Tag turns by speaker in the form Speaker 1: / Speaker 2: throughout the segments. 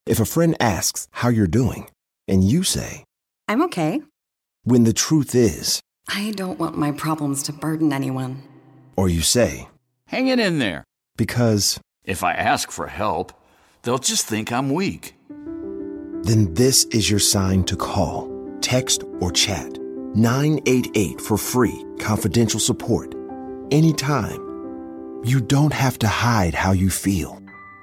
Speaker 1: If a friend asks how you're doing, and you say,
Speaker 2: I'm okay.
Speaker 1: When the truth is,
Speaker 2: I don't want my problems to burden anyone.
Speaker 1: or you say,
Speaker 3: Hang it in there.
Speaker 1: because,
Speaker 3: If I ask for help, they'll just think I'm weak.
Speaker 1: then this is your sign to call, text, or chat 988 for free, confidential support. Anytime. You don't have to hide how you feel.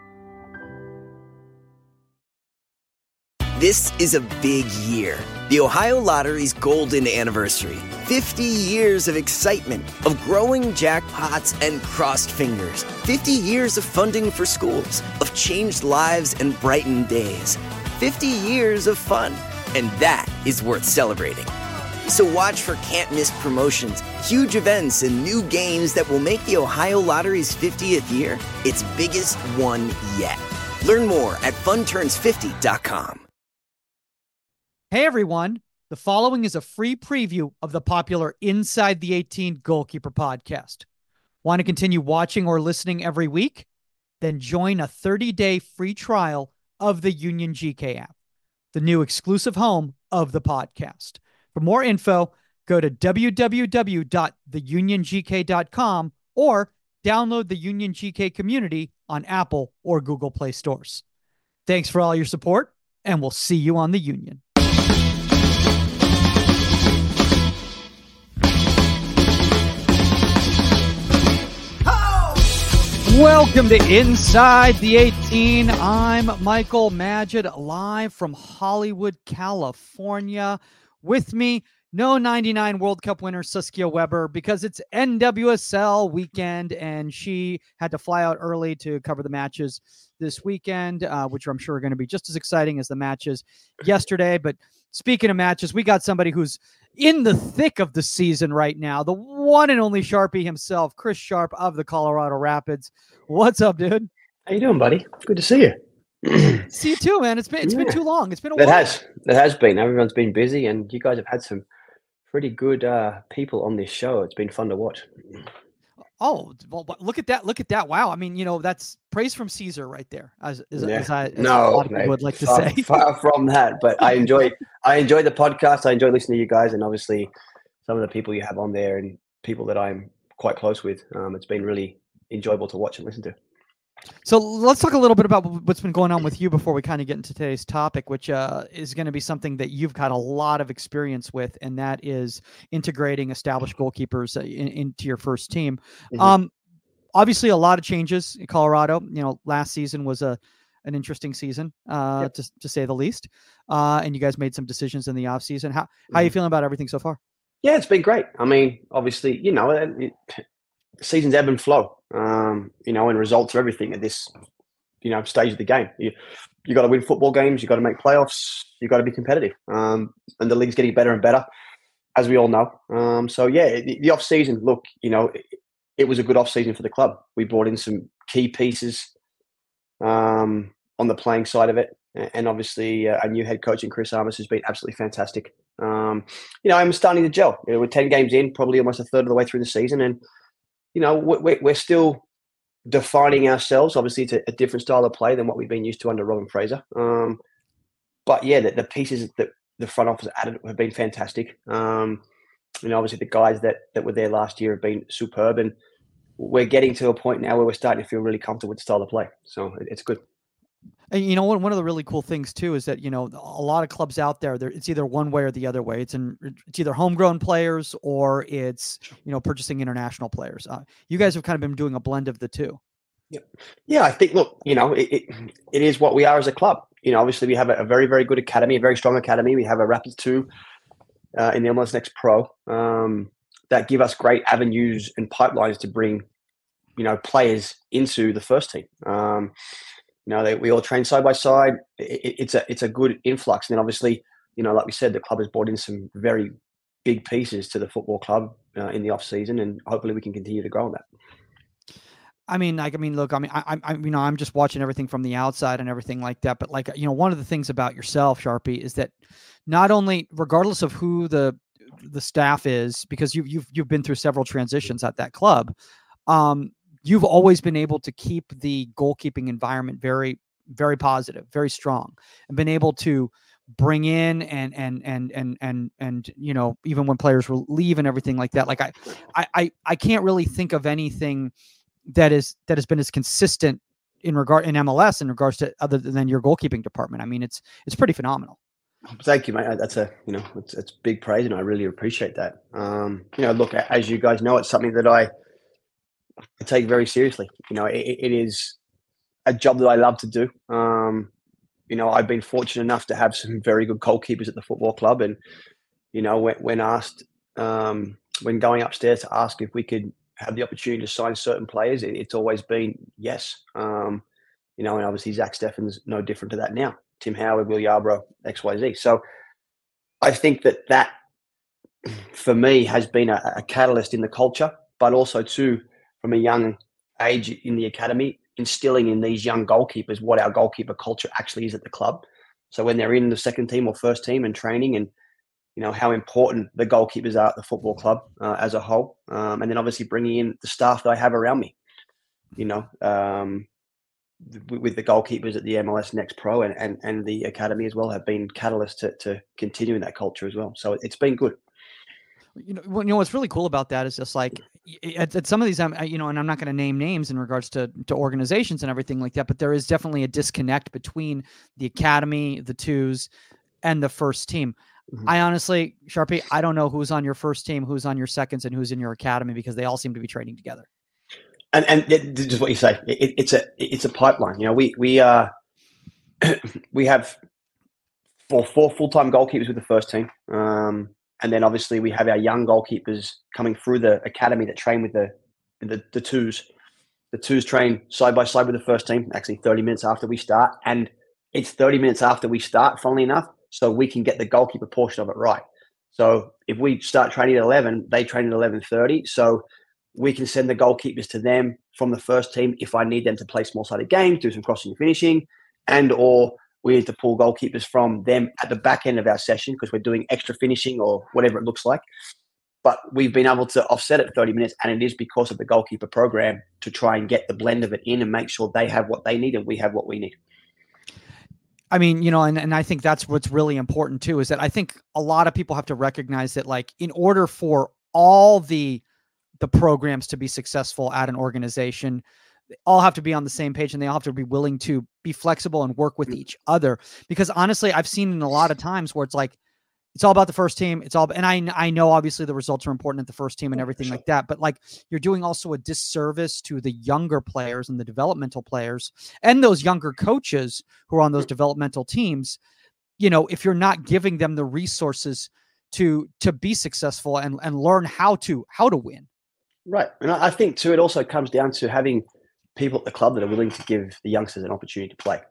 Speaker 4: This is a big year. The Ohio Lottery's golden anniversary. 50 years of excitement, of growing jackpots and crossed fingers. 50 years of funding for schools, of changed lives and brightened days. 50 years of fun, and that is worth celebrating. So watch for can't-miss promotions, huge events, and new games that will make the Ohio Lottery's 50th year its biggest one yet. Learn more at funturns50.com.
Speaker 5: Hey everyone, the following is a free preview of the popular Inside the 18 Goalkeeper podcast. Want to continue watching or listening every week? Then join a 30-day free trial of the Union GK app, the new exclusive home of the podcast. For more info, go to www.theuniongk.com or download the Union GK community on Apple or Google Play stores. Thanks for all your support, and we'll see you on the Union. Welcome to Inside the 18. I'm Michael Magid, live from Hollywood, California. With me, no 99 World Cup winner Saskia Weber, because it's NWSL weekend and she had to fly out early to cover the matches this weekend, which I'm sure are going to be just as exciting as the matches yesterday. But speaking of matches, we got somebody who's in the thick of the season right now, the one and only Sharpie himself, Chris Sharp of the Colorado Rapids. What's up, dude?
Speaker 6: How you doing, buddy? Good to see you.
Speaker 5: See you too, man. It's been too long. It's been a while.
Speaker 6: It has been. Everyone's been busy, and you guys have had some pretty good people on this show. It's been fun to watch.
Speaker 5: Oh, well, look at that! Look at that! Wow. I mean, that's praise from Caesar right there, as a lot of people would like to say.
Speaker 6: Far from that, but I enjoy the podcast. I enjoy listening to you guys, and obviously some of the people you have on there and people that I'm quite close with. It's been really enjoyable to watch and listen to.
Speaker 5: So let's talk a little bit about what's been going on with you before we kind of get into today's topic, which is going to be something that you've got a lot of experience with, and that is integrating established goalkeepers into your first team. Mm-hmm. Obviously, a lot of changes in Colorado. Last season was an interesting season, to say the least. And you guys made some decisions in the off season. How are you feeling about everything so far?
Speaker 6: Yeah, it's been great. I mean, obviously, seasons ebb and flow, and results are everything at this, stage of the game. You got to win football games. You got to make playoffs. You got to be competitive. And the league's getting better and better, as we all know. The off season, look, it was a good off season for the club. We brought in some key pieces on the playing side of it, and obviously our new head coach in Chris Armas has been absolutely fantastic. I'm starting to gel. We're 10 games in, probably almost a third of the way through the season, and we're still defining ourselves. Obviously, it's a different style of play than what we've been used to under Robin Fraser. But yeah, the pieces that the front office added have been fantastic. Obviously the guys that were there last year have been superb, and we're getting to a point now where we're starting to feel really comfortable with the style of play. So it's good.
Speaker 5: And one of the really cool things too is that a lot of clubs out there, it's either one way or the other way. It's either homegrown players or it's purchasing international players. You guys have kind of been doing a blend of the two.
Speaker 6: Yeah. I think it is what we are as a club. Obviously we have a very, very good academy, a very strong academy. We have a Rapids 2 in the MLS Next Pro that give us great avenues and pipelines to bring players into the first team. We all train side by side. It's a good influx. And then obviously, like we said, the club has brought in some very big pieces to the football club in the off season, and hopefully we can continue to grow on that.
Speaker 5: I'm just watching everything from the outside and everything like that. But one of the things about yourself, Sharpie, is that not only, regardless of who the staff is, because you've been through several transitions at that club, you've always been able to keep the goalkeeping environment very, very positive, very strong, and been able to bring in and even when players will leave and everything like that. Like I can't really think of anything that has been as consistent in MLS in regards to other than your goalkeeping department. I mean, it's pretty phenomenal.
Speaker 6: Thank you, mate. That's it's big praise, and I really appreciate that. Look, as you guys know, it's something that I take very seriously. It is a job that I love to do. I've been fortunate enough to have some very good goalkeepers at the football club, and when asked, when going upstairs to ask if we could have the opportunity to sign certain players, it's always been yes. And obviously Zach Steffen's no different to that now. Tim Howard, Will Yarbrough, XYZ. So I think that for me has been a catalyst in the culture, but also too from a young age in the academy, instilling in these young goalkeepers what our goalkeeper culture actually is at the club. So when they're in the second team or first team and training, and how important the goalkeepers are at the football club as a whole, and then obviously bringing in the staff that I have around me, with the goalkeepers at the MLS Next Pro and the academy as well have been catalysts to continuing that culture as well. So it's been good.
Speaker 5: What's really cool about that is just like at some of these, and I'm not going to name names in regards to organizations and everything like that, but there is definitely a disconnect between the academy, the twos, and the first team. Mm-hmm. I honestly, Sharpie, I don't know who's on your first team, who's on your seconds, and who's in your academy, because they all seem to be training together.
Speaker 6: And just what you say, it's a pipeline. We have four full-time goalkeepers with the first team. And then obviously we have our young goalkeepers coming through the academy that train with the twos. The twos train side by side with the first team, actually 30 minutes after we start. And it's 30 minutes after we start, funnily enough, so we can get the goalkeeper portion of it right. So if we start training at 11, they train at 11:30. So we can send the goalkeepers to them from the first team if I need them to play small-sided games, do some crossing and finishing, or we need to pull goalkeepers from them at the back end of our session because we're doing extra finishing or whatever it looks like. But we've been able to offset it 30 minutes, and it is because of the goalkeeper program to try and get the blend of it in and make sure they have what they need and we have what we need.
Speaker 5: I mean, and I think that's what's really important too, is that I think a lot of people have to recognize that, like, in order for all the programs to be successful at an organization, they all have to be on the same page, and they all have to be willing to be flexible and work with each other. Because honestly, I've seen in a lot of times where it's like, it's all about the first team. And I know obviously the results are important at the first team and everything like that, but like, you're doing also a disservice to the younger players and the developmental players and those younger coaches who are on those developmental teams. If you're not giving them the resources to be successful and learn how to win.
Speaker 6: Right. And I think too, it also comes down to having people at the club that are willing to give the youngsters an opportunity to play,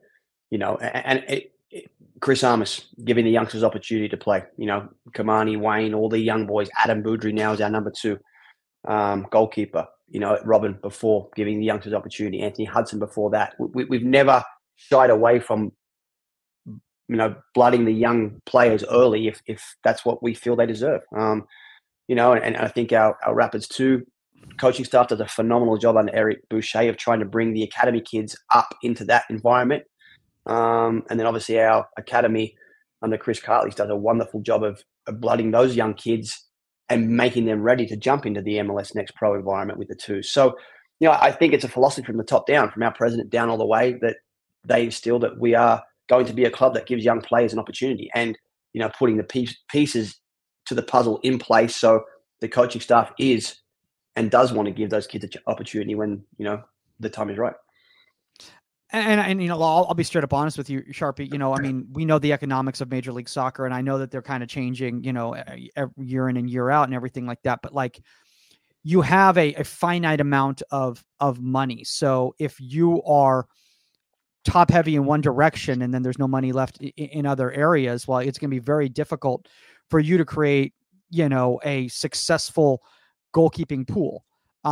Speaker 6: Chris Armas giving the youngsters opportunity to play, Kamani, Wayne, all the young boys. Adam Boudry now is our number 2 goalkeeper, Robin before, giving the youngsters opportunity. Anthony Hudson before that. We've never shied away from, blooding the young players early if that's what we feel they deserve. And I think our Rapids 2 coaching staff does a phenomenal job under Eric Boucher of trying to bring the academy kids up into that environment. And then obviously our academy under Chris Cartley does a wonderful job of blooding those young kids and making them ready to jump into the MLS Next Pro environment with the twos. So, I think it's a philosophy from the top down, from our president down all the way, that they instill that we are going to be a club that gives young players an opportunity, and, putting the pieces to the puzzle in place so the coaching staff is and does want to give those kids an opportunity when, the time is right.
Speaker 5: And I'll be straight up honest with you, Sharpie. I mean, we know the economics of Major League Soccer, and I know that they're kind of changing, every year in and year out and everything like that. But like, you have a finite amount of money. So if you are top heavy in one direction and then there's no money left in other areas, well, it's going to be very difficult for you to create, a successful goalkeeping pool.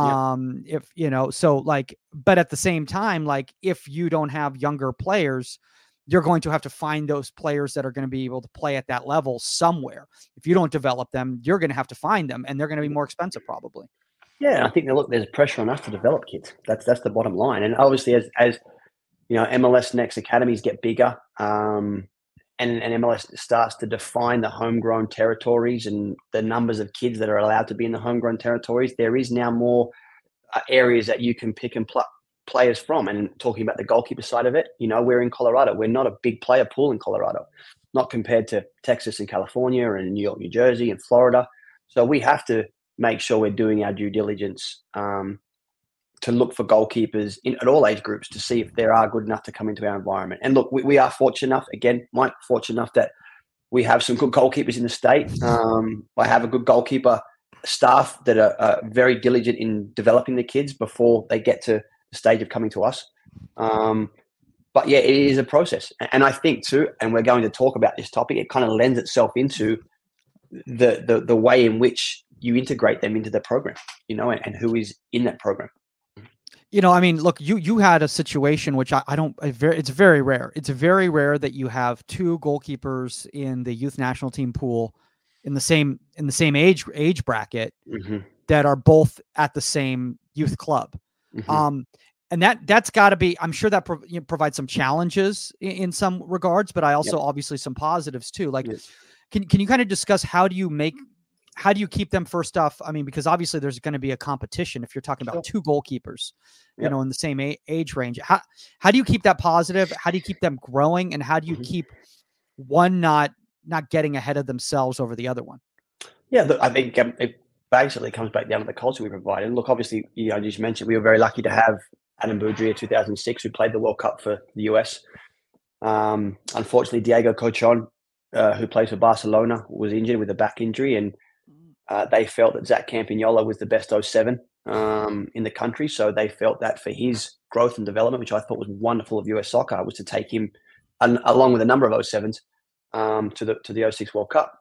Speaker 5: But at the same time, like, if you don't have younger players, you're going to have to find those players that are going to be able to play at that level somewhere. If you don't develop them, you're going to have to find them, and they're going to be more expensive probably.
Speaker 6: Yeah. I think there's pressure on us to develop kids. That's the bottom line. And obviously as MLS Next academies get bigger, and MLS starts to define the homegrown territories and the numbers of kids that are allowed to be in the homegrown territories, there is now more areas that you can pick and pluck players from. And talking about the goalkeeper side of it, we're in Colorado. We're not a big player pool in Colorado, not compared to Texas and California and New York, New Jersey and Florida. So we have to make sure we're doing our due diligence to look for goalkeepers at all age groups to see if they are good enough to come into our environment. And look, we are fortunate enough, again, Mike, fortunate enough that we have some good goalkeepers in the state. I have a good goalkeeper staff that are very diligent in developing the kids before they get to the stage of coming to us. But yeah, it is a process. And I think too, and we're going to talk about this topic, it kind of lends itself into the way in which you integrate them into the program, and who is in that program.
Speaker 5: Look, you had a situation which it's very rare. It's very rare that you have two goalkeepers in the youth national team pool in the same age bracket that are both at the same youth club. And that's got to be, I'm sure that provides some challenges in some regards, but I also obviously some positives too. Like, can you kind of discuss how do you keep them first off? I mean, because obviously there's going to be a competition if you're talking about two goalkeepers, in the same age range. How do you keep that positive? How do you keep them growing? And how do you keep one not getting ahead of themselves over the other one? Yeah,
Speaker 6: look, I think it basically comes back down to the culture we provide. And look, obviously, I just mentioned we were very lucky to have Adam Boudria 2006, who played the World Cup for the US. Unfortunately, Diego Cochon, who plays for Barcelona, was injured with a back injury, and they felt that Zach Campagnola was the best 07 in the country. So they felt that for his growth and development, which I thought was wonderful of US soccer, was to take him along with a number of 07s to the 06 World Cup.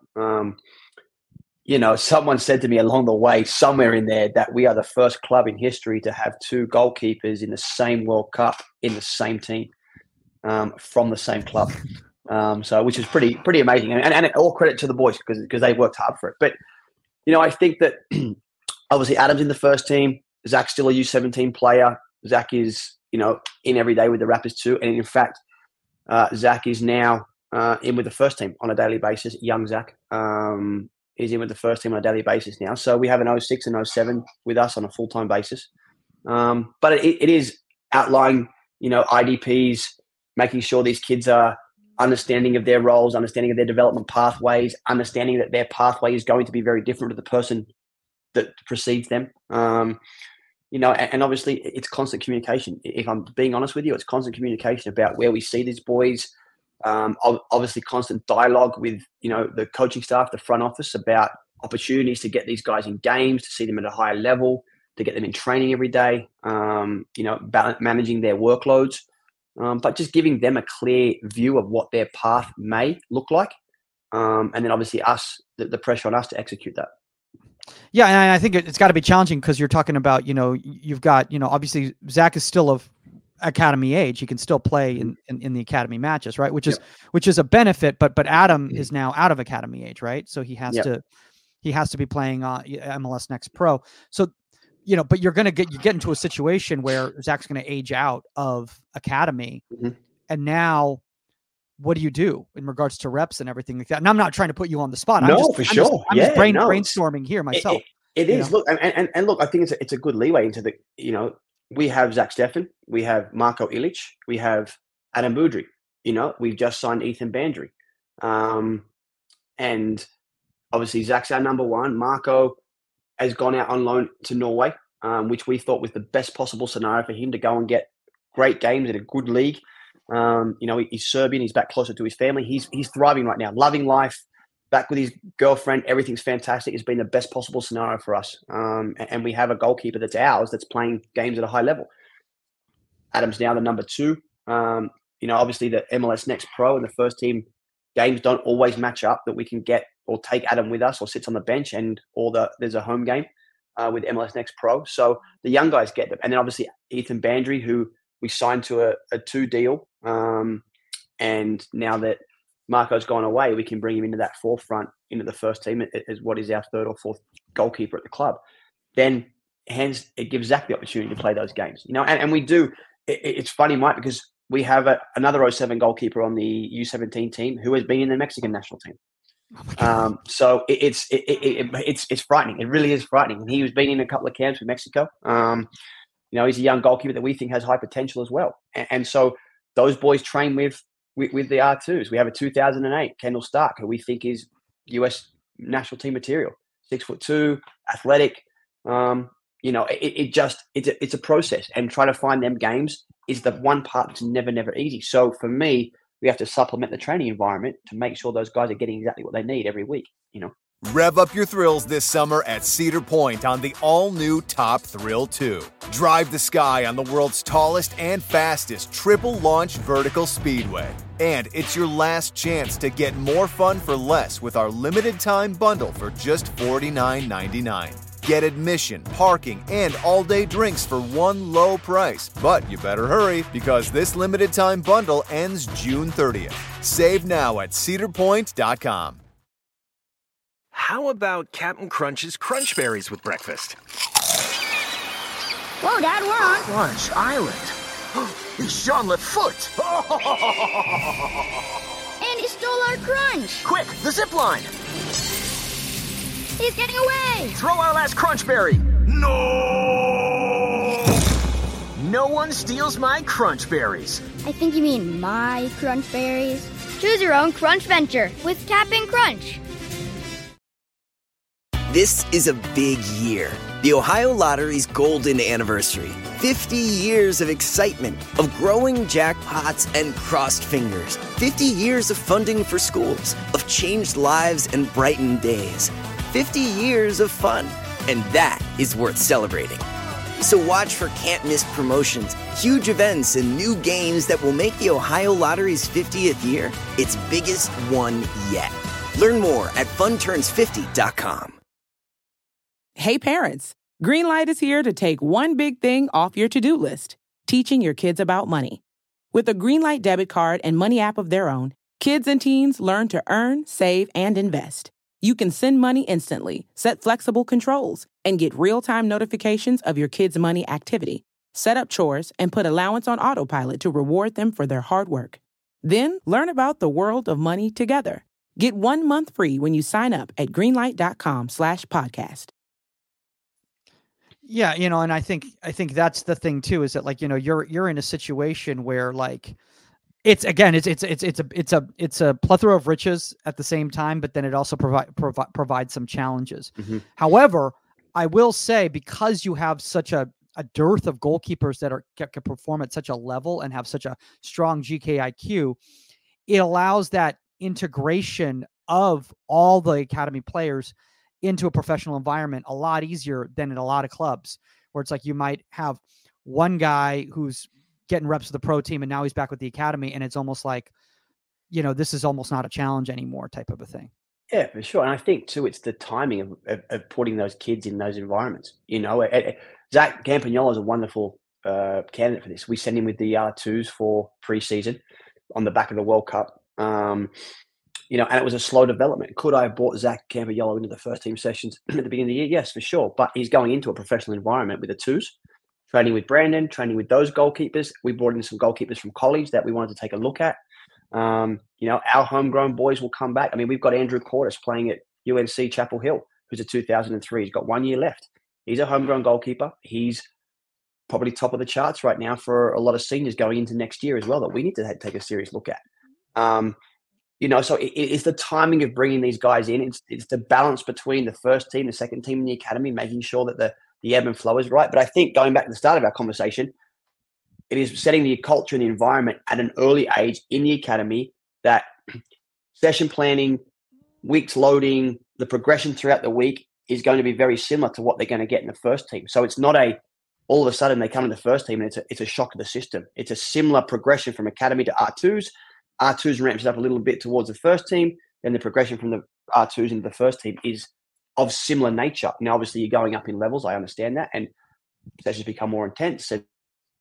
Speaker 6: Someone said to me along the way, somewhere in there, that we are the first club in history to have two goalkeepers in the same World Cup in the same team from the same club. So, which is pretty amazing, and all credit to the boys because they worked hard for it. But I think that obviously Adam's in the first team. Zach's still a U17 player. Zach is in every day with the Raptors too, and in fact, Zach is now in with the first team on a daily basis. Young Zach is in with the first team on a daily basis now. So we have an 06 and 07 with us on a full-time basis. But it is outlining, IDPs, making sure these kids are understanding of their roles, understanding of their development pathways, understanding that their pathway is going to be very different to the person that precedes them. And obviously it's constant communication. If I'm being honest with you, it's constant communication about where we see these boys. Obviously constant dialogue with, the coaching staff, the front office, about opportunities to get these guys in games, to see them at a higher level, to get them in training every day, managing their workloads, but just giving them a clear view of what their path may look like. And then obviously the pressure on us to execute that.
Speaker 5: Yeah. And I think it's got to be challenging because you're talking about, you've got, obviously Zach is still of academy age. He can still play in the academy matches, right? Which is a benefit, but Adam is now out of academy age, right? So he has to be playing MLS Next Pro. So, but you get into a situation where Zach's going to age out of academy. And now what do you do in regards to reps and everything like that? And I'm not trying to put you on the spot. I'm just brainstorming here myself.
Speaker 6: It is. Look, and look, I think it's a good leeway into the, we have Zach Steffen, we have Marco Ilic, we have Adam Boudria. We've just signed Ethan Bandry. And obviously Zach's our number one. Marco has gone out on loan to Norway, which we thought was the best possible scenario for him to go and get great games in a good league. He's Serbian, he's back closer to his family. He's thriving right now, loving life, back with his girlfriend. Everything's fantastic. It's been the best possible scenario for us. And we have a goalkeeper that's ours that's playing games at a high level. Adam's now the number two. Obviously the MLS Next Pro and the first team games don't always match up, that we can get or take Adam with us or sits on the bench there's a home game with MLS Next Pro. So the young guys get them. And then obviously Ethan Bandry, who we signed to a 2 deal. And now that Marco's gone away, we can bring him into that forefront, into the first team as what is our third or fourth goalkeeper at the club. Then hence it gives Zach the opportunity to play those games, and we do. It's funny, Mike, because we have another 07 goalkeeper on the U17 team who has been in the Mexican national team. So it's frightening. It really is frightening. And he was been in a couple of camps with Mexico. He's a young goalkeeper that we think has high potential as well. And so those boys train with the R2s. We have a 2008 Kendall Stark, who we think is US national team material. 6'2", athletic. It's a process, and trying to find them games is the one part that's never easy. So for me, we have to supplement the training environment to make sure those guys are getting exactly what they need every week.
Speaker 7: Rev up your thrills this summer at Cedar Point on the all-new Top Thrill 2. Drive the sky on the world's tallest and fastest triple-launch vertical speedway. And it's your last chance to get more fun for less with our limited-time bundle for just $49.99. Get admission, parking, and all-day drinks for one low price. But you better hurry, because this limited-time bundle ends June 30th. Save now at cedarpoint.com.
Speaker 8: How about Captain Crunch's Crunch Berries with breakfast?
Speaker 9: Whoa, Dad, we're on
Speaker 8: Crunch Island. It's Jean Lefoot.
Speaker 9: And he stole our crunch.
Speaker 8: Quick, the zip line.
Speaker 9: He's getting away.
Speaker 8: Throw our last Crunch Berry. No! No one steals my Crunch Berries.
Speaker 9: I think you mean my Crunch Berries. Choose your own Crunch venture with Cap'n Crunch.
Speaker 4: This is a big year. The Ohio Lottery's golden anniversary. 50 years of excitement, of growing jackpots and crossed fingers. 50 years of funding for schools, of changed lives and brightened days. 50 years of fun, and that is worth celebrating. So watch for can't-miss promotions, huge events, and new games that will make the Ohio Lottery's 50th year its biggest one yet. Learn more at funturns50.com.
Speaker 10: Hey parents, Greenlight is here to take one big thing off your to-do list, teaching your kids about money. With a Greenlight debit card and money app of their own, kids and teens learn to earn, save, and invest. You can send money instantly, set flexible controls, and get real-time notifications of your kids' money activity. Set up chores and put allowance on autopilot to reward them for their hard work. Then learn about the world of money together. Get 1 month free when you sign up at greenlight.com/podcast.
Speaker 5: Yeah, and I think that's the thing too, is that you're in a situation where it's a plethora of riches at the same time, but then it also provides some challenges. Mm-hmm. However, I will say, because you have such a dearth of goalkeepers that can perform at such a level and have such a strong GKIQ, it allows that integration of all the academy players into a professional environment a lot easier than in a lot of clubs, where it's you might have one guy who's getting reps with the pro team and now he's back with the academy, and it's almost this is almost not a challenge anymore type of a thing.
Speaker 6: Yeah, for sure. And I think too, it's the timing of putting those kids in those environments. Zach Campagnolo is a wonderful candidate for this. We sent him with the R2s for preseason on the back of the World Cup. And it was a slow development. Could I have brought Zach Campagnolo into the first team sessions at the beginning of the year? Yes, for sure. But he's going into a professional environment with the twos, training with Brandon, training with those goalkeepers. We brought in some goalkeepers from college that we wanted to take a look at. Our homegrown boys will come back. I mean, we've got Andrew Cordes playing at UNC Chapel Hill, who's a 2003. He's got 1 year left. He's a homegrown goalkeeper. He's probably top of the charts right now for a lot of seniors going into next year as well, that we need to take a serious look at. So it's the timing of bringing these guys in. It's the balance between the first team, the second team in the academy, making sure that the ebb and flow is right. But I think, going back to the start of our conversation, it is setting the culture and the environment at an early age in the academy, that session planning, weeks loading, the progression throughout the week is going to be very similar to what they're going to get in the first team. So it's not all of a sudden they come in the first team and it's a shock to the system. It's a similar progression from academy to R2s. R2s ramps up a little bit towards the first team. Then the progression from the R2s into the first team is of similar nature. Now, obviously, you're going up in levels. I understand that. And sessions become more intense. And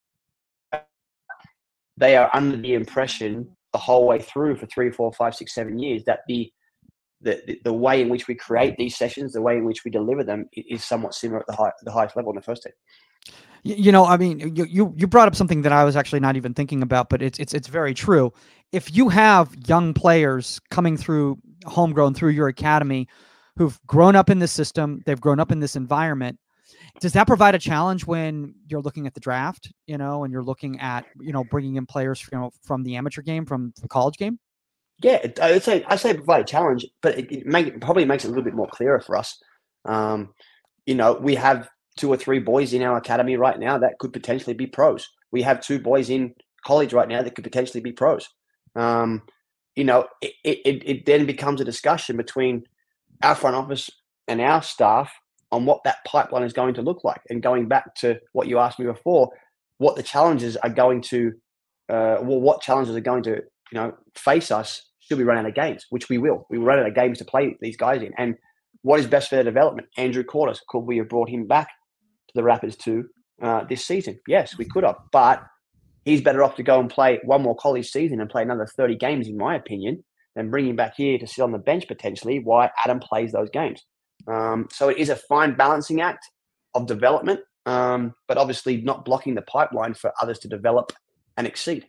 Speaker 6: they are under the impression the whole way through for 3, 4, 5, 6, 7 years that the way in which we create these sessions, the way in which we deliver them, is somewhat similar at the highest level in the first team.
Speaker 5: I mean, you brought up something that I was actually not even thinking about, but it's very true. If you have young players coming through homegrown through your academy who've grown up in this system, they've grown up in this environment, does that provide a challenge when you're looking at the draft, and you're looking at, bringing in players from the amateur game, from the college game?
Speaker 6: Yeah, I'd say provide a challenge, but it probably makes it a little bit more clearer for us. We have 2 or 3 boys in our academy right now that could potentially be pros. We have 2 boys in college right now that could potentially be pros. It then becomes a discussion between our front office and our staff on what that pipeline is going to look like. And going back to what you asked me before, what the challenges are going to, what challenges are going to, face us should we run out of games, which we will. We will run out of games to play these guys in. And what is best for their development? Andrew Cordes, could we have brought him back to the Rapids too this season? Yes, we could have. But he's better off to go and play one more college season and play another 30 games, in my opinion, than bring him back here to sit on the bench potentially while Adam plays those games. So it is a fine balancing act of development, but obviously not blocking the pipeline for others to develop and exceed.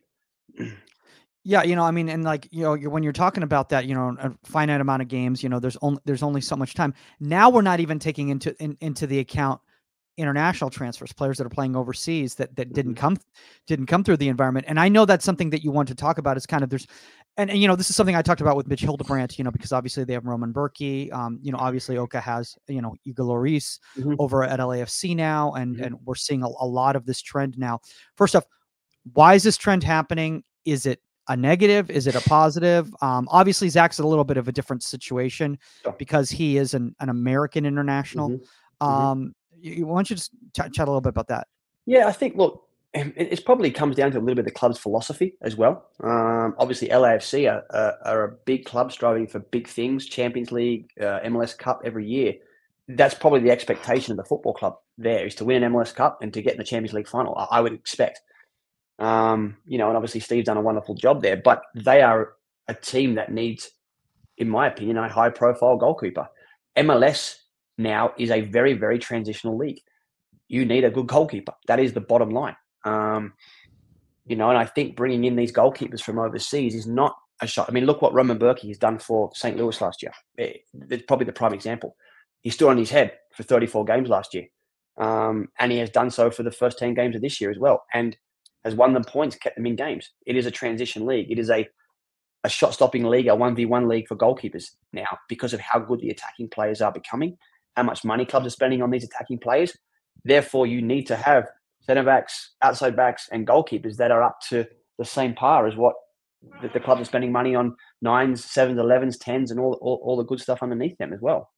Speaker 5: Yeah, and when you're talking about that, a finite amount of games, there's only so much time. Now we're not even taking into the account international transfers, players that are playing overseas that didn't come through the environment. And I know that's something that you want to talk about is kind of and this is something I talked about with Mitch Hildebrandt, because obviously they have Roman Berkey, obviously Oka has, Hugo Lloris over at LAFC now. And we're seeing a lot of this trend now. First off, why is this trend happening? Is it a negative? Is it a positive? Obviously Zach's a little bit of a different situation because he is an American international. Why don't you just chat a little bit about that?
Speaker 6: Yeah, I think, look, it probably comes down to a little bit of the club's philosophy as well. Obviously, LAFC are a big club striving for big things, Champions League, MLS Cup every year. That's probably the expectation of the football club there, is to win an MLS Cup and to get in the Champions League final, I would expect. And obviously Steve's done a wonderful job there, but they are a team that needs, in my opinion, a high-profile goalkeeper. MLS now is a very, very transitional league. You need a good goalkeeper. That is the bottom line. And I think bringing in these goalkeepers from overseas is not a shot. I mean, look what Roman Berkey has done for St. Louis last year. It's probably the prime example. He stood on his head for 34 games last year. And he has done so for the first 10 games of this year as well. And has won them points, kept them in games. It is a transition league. It is a shot-stopping league, a 1v1 league for goalkeepers now because of how good the attacking players are becoming, how much money clubs are spending on these attacking players. Therefore, you need to have centre-backs, outside backs, and goalkeepers that are up to the same par as what the clubs are spending money on 9s, 7s, 11s, 10s, and all the good stuff underneath them as well.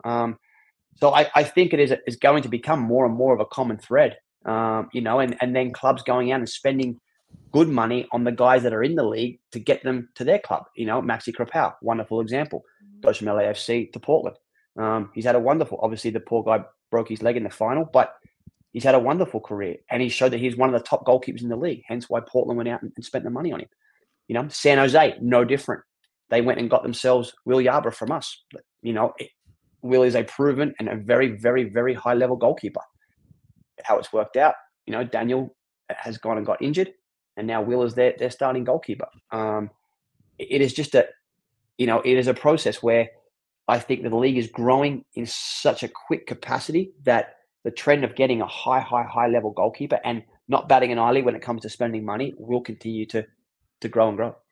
Speaker 6: So I think it is going to become more and more of a common thread, and then clubs going out and spending good money on the guys that are in the league to get them to their club. Maxi Krapau, wonderful example, goes from LAFC to Portland. He's had a wonderful, obviously the poor guy broke his leg in the final, but he's had a wonderful career, and he showed that he's one of the top goalkeepers in the league, hence why Portland went out and spent the money on him. San Jose, no different. They went and got themselves Will Yarbrough from us. Will is a proven and a very, very, very high-level goalkeeper. How it's worked out, Daniel has gone and got injured, and now Will is their starting goalkeeper. It is just it is a process where I think that the league is growing in such a quick capacity that the trend of getting a high level goalkeeper and not batting an eyelid when it comes to spending money will continue to grow and grow.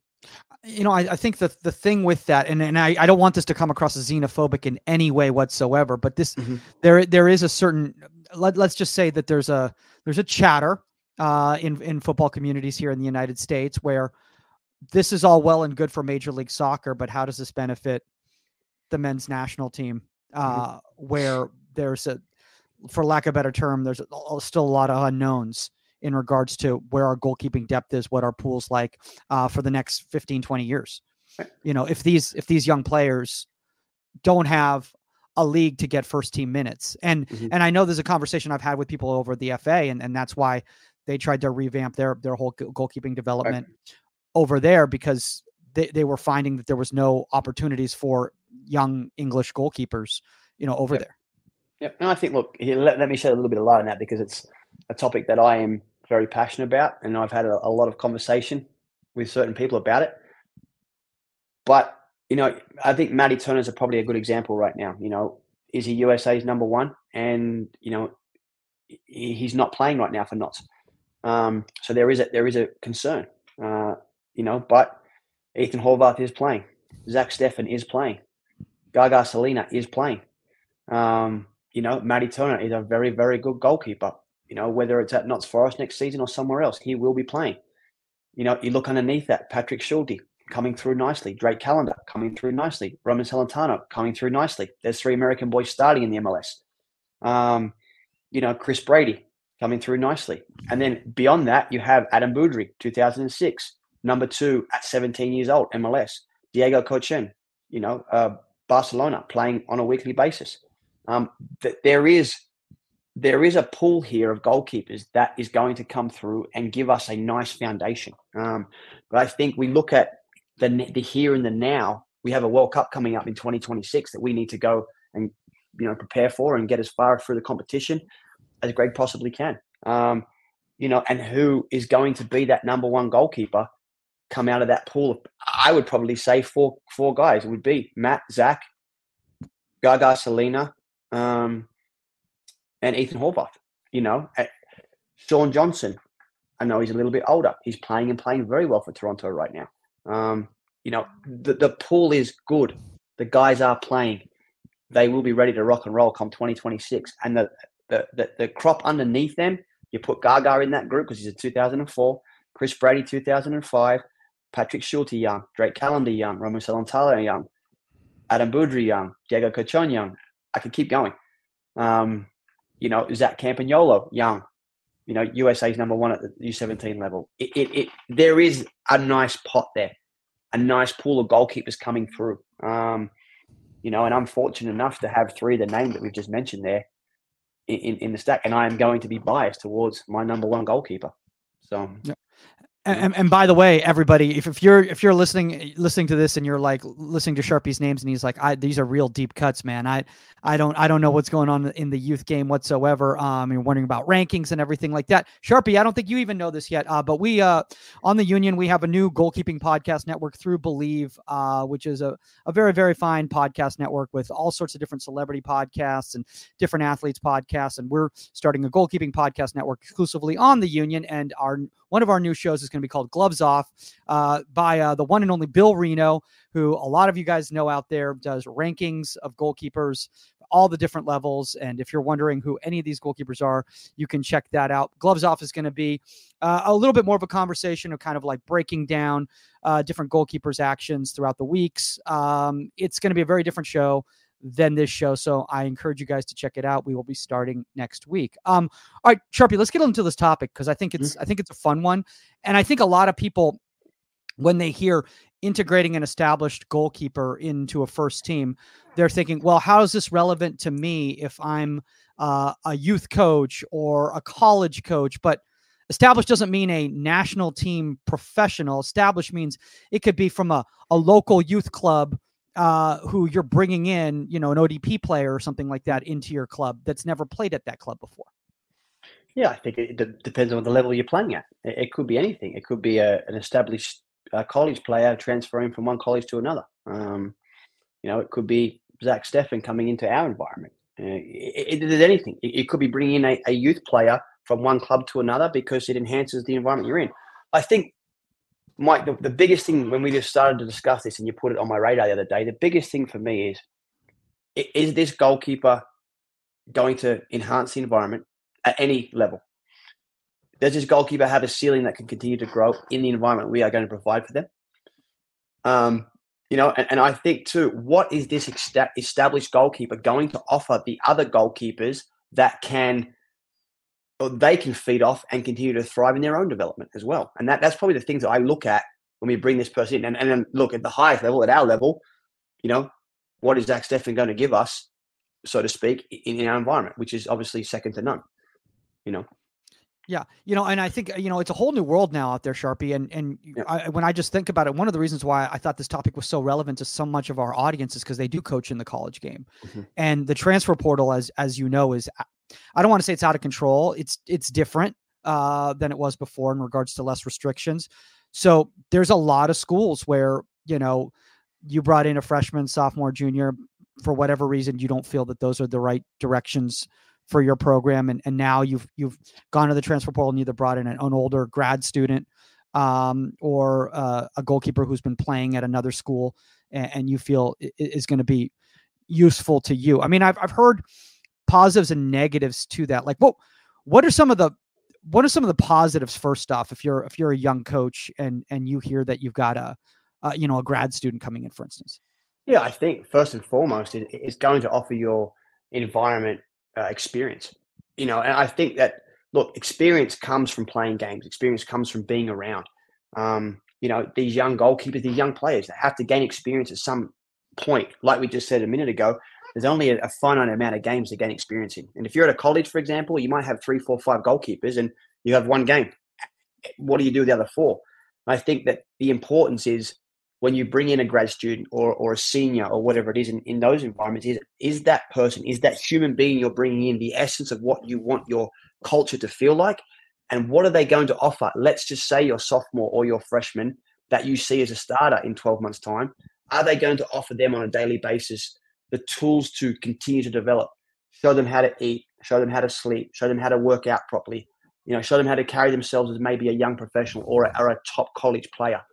Speaker 5: I think the thing with that, and I don't want this to come across as xenophobic in any way whatsoever, but this there is a certain, let's just say that there's a chatter in football communities here in the United States where this is all well and good for Major League Soccer, but how does this benefit the men's national team? Where there's for lack of a better term, there's still a lot of unknowns in regards to where our goalkeeping depth is, what our pool's like for the next 15, 20 years. If these young players don't have a league to get first team minutes. And I know there's a conversation I've had with people over the FA, and that's why they tried to revamp their whole goalkeeping development over there, because they were finding that there was no opportunities for young English goalkeepers, over there.
Speaker 6: Yeah, and I think, look, let me shed a little bit of light on that, because a topic that I am very passionate about, and I've had a lot of conversation with certain people about it. But, I think Matty Turner's probably a good example right now. Is he USA's number one? And, he's not playing right now for Notts. So there is a concern, but Ethan Horvath is playing. Zach Steffen is playing. Gaga Salina is playing. Matty Turner is a very, very good goalkeeper. Whether it's at Notts Forest next season or somewhere else, he will be playing. You look underneath that, Patrick Schulte coming through nicely. Drake Callender coming through nicely. Roman Celentano coming through nicely. There's 3 American boys starting in the MLS. Chris Brady coming through nicely. And then beyond that, you have Adam Boudry, 2006, number 2 at 17 years old, MLS. Diego Cochen, Barcelona, playing on a weekly basis. There is a pool here of goalkeepers that is going to come through and give us a nice foundation. But I think we look at the here and the now. We have a World Cup coming up in 2026 that we need to go and prepare for and get as far through the competition as Greg possibly can. And who is going to be that number one goalkeeper come out of that pool? I would probably say four guys. It would be Matt, Zach, Gaga Salina, and Ethan Horvath. Sean Johnson, I know he's a little bit older. He's playing very well for Toronto right now. The pool is good. The guys are playing. They will be ready to rock and roll come 2026. And the crop underneath them, you put Gaga in that group because he's a 2004, Chris Brady 2005, Patrick Schulte young, Drake Callender young, Roman Celentano young, Adam Boudry young, Diego Cochon young. I could keep going. Zach Campagnolo young. USA's number one at the U17 level. There is a nice pot there, a nice pool of goalkeepers coming through. And I'm fortunate enough to have 3 of the names that we've just mentioned there in the stack, and I am going to be biased towards my number one goalkeeper. So,
Speaker 5: yeah. And by the way, everybody, if you're listening to this and you're like listening to Sharpie's names and he's like, these are real deep cuts, man. I don't know what's going on in the youth game whatsoever. You're wondering about rankings and everything like that. Sharpie, I don't think you even know this yet. But we on the Union, we have a new goalkeeping podcast network through Believe, which is a very, very fine podcast network with all sorts of different celebrity podcasts and different athletes podcasts. And we're starting a goalkeeping podcast network exclusively on the Union. And one of our new shows is going to be called Gloves Off by the one and only Bill Reno, who a lot of you guys know out there, does rankings of goalkeepers, all the different levels. And if you're wondering who any of these goalkeepers are, you can check that out. Gloves Off is going to be a little bit more of a conversation of kind of like breaking down different goalkeepers' actions throughout the weeks. It's going to be a very different show than this show. So I encourage you guys to check it out. We will be starting next week. All right, Sharpie, let's get into this topic because I think it's a fun one. And I think a lot of people, when they hear integrating an established goalkeeper into a first team, they're thinking, well, how is this relevant to me if I'm a youth coach or a college coach? But established doesn't mean a national team professional. Established means it could be from a local youth club who you're bringing in, an ODP player or something like that into your club that's never played at that club before.
Speaker 6: Yeah, I think it depends on the level you're playing at. It could be anything. It could be an established college player transferring from one college to another. It could be Zach Steffen coming into our environment. There's anything. It could be bringing in a youth player from one club to another because it enhances the environment you're in. I think, Mike, the biggest thing when we just started to discuss this and you put it on my radar the other day, the biggest thing for me is this goalkeeper going to enhance the environment at any level? Does this goalkeeper have a ceiling that can continue to grow in the environment we are going to provide for them? And I think too, what is this established goalkeeper going to offer the other goalkeepers that they can feed off and continue to thrive in their own development as well? And that's probably the things that I look at when we bring this person in. And then look at the highest level, at our level, what is Zach Steffen going to give us, so to speak, in our environment, which is obviously second to none,
Speaker 5: Yeah. And I think, it's a whole new world now out there, Sharpie. And when I just think about it, one of the reasons why I thought this topic was so relevant to so much of our audience is because they do coach in the college game. Mm-hmm. And the transfer portal, as you know, is I don't want to say it's out of control. It's different than it was before in regards to less restrictions. So there's a lot of schools where, you brought in a freshman, sophomore, junior, for whatever reason, you don't feel that those are the right directions for your program. And now you've gone to the transfer portal and either brought in an older grad student or a goalkeeper who's been playing at another school and you feel is going to be useful to you. I mean, I've heard positives and negatives to that. Like, what are some of the positives first off, if you're a young coach and you hear that you've got a grad student coming in, for instance?
Speaker 6: Yeah, I think first and foremost, it's going to offer your environment experience. And I think that, look, experience comes from playing games. Experience comes from being around. These young goalkeepers, these young players, they have to gain experience at some point. Like we just said a minute ago, there's only a finite amount of games to gain experience in. And if you're at a college, for example, you might have 3, 4, 5 goalkeepers and you have one game. What do you do with the other 4? And I think that the importance is when you bring in a grad student or a senior or whatever it is in those environments, is that person, is that human being you're bringing in the essence of what you want your culture to feel like? And what are they going to offer? Let's just say your sophomore or your freshman that you see as a starter in 12 months' time. Are they going to offer them on a daily basis the tools to continue to develop? Show them how to eat, show them how to sleep, show them how to work out properly, show them how to carry themselves as maybe a young professional or a top college player.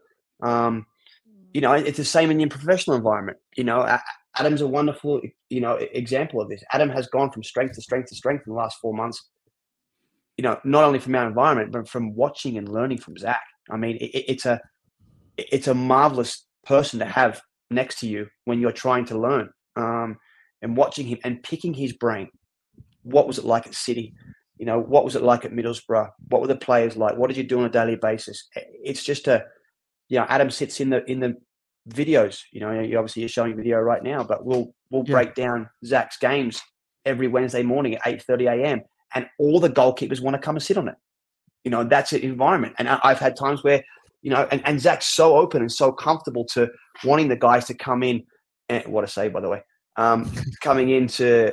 Speaker 6: It's the same in your professional environment. Adam's a wonderful, example of this. Adam has gone from strength to strength to strength in the last 4 months, not only from our environment, but from watching and learning from Zach. I mean, it's a marvelous person to have next to you when you're trying to learn, and watching him and picking his brain. What was it like at City? What was it like at Middlesbrough? What were the players like? What did you do on a daily basis? It's just Adam sits in the videos. You're showing video right now, but we'll break down Zach's games every Wednesday morning at 8:30 a.m. and all the goalkeepers want to come and sit on it. That's an environment. And I've had times where, and Zach's so open and so comfortable to wanting the guys to come in, and what a save, by the way, coming into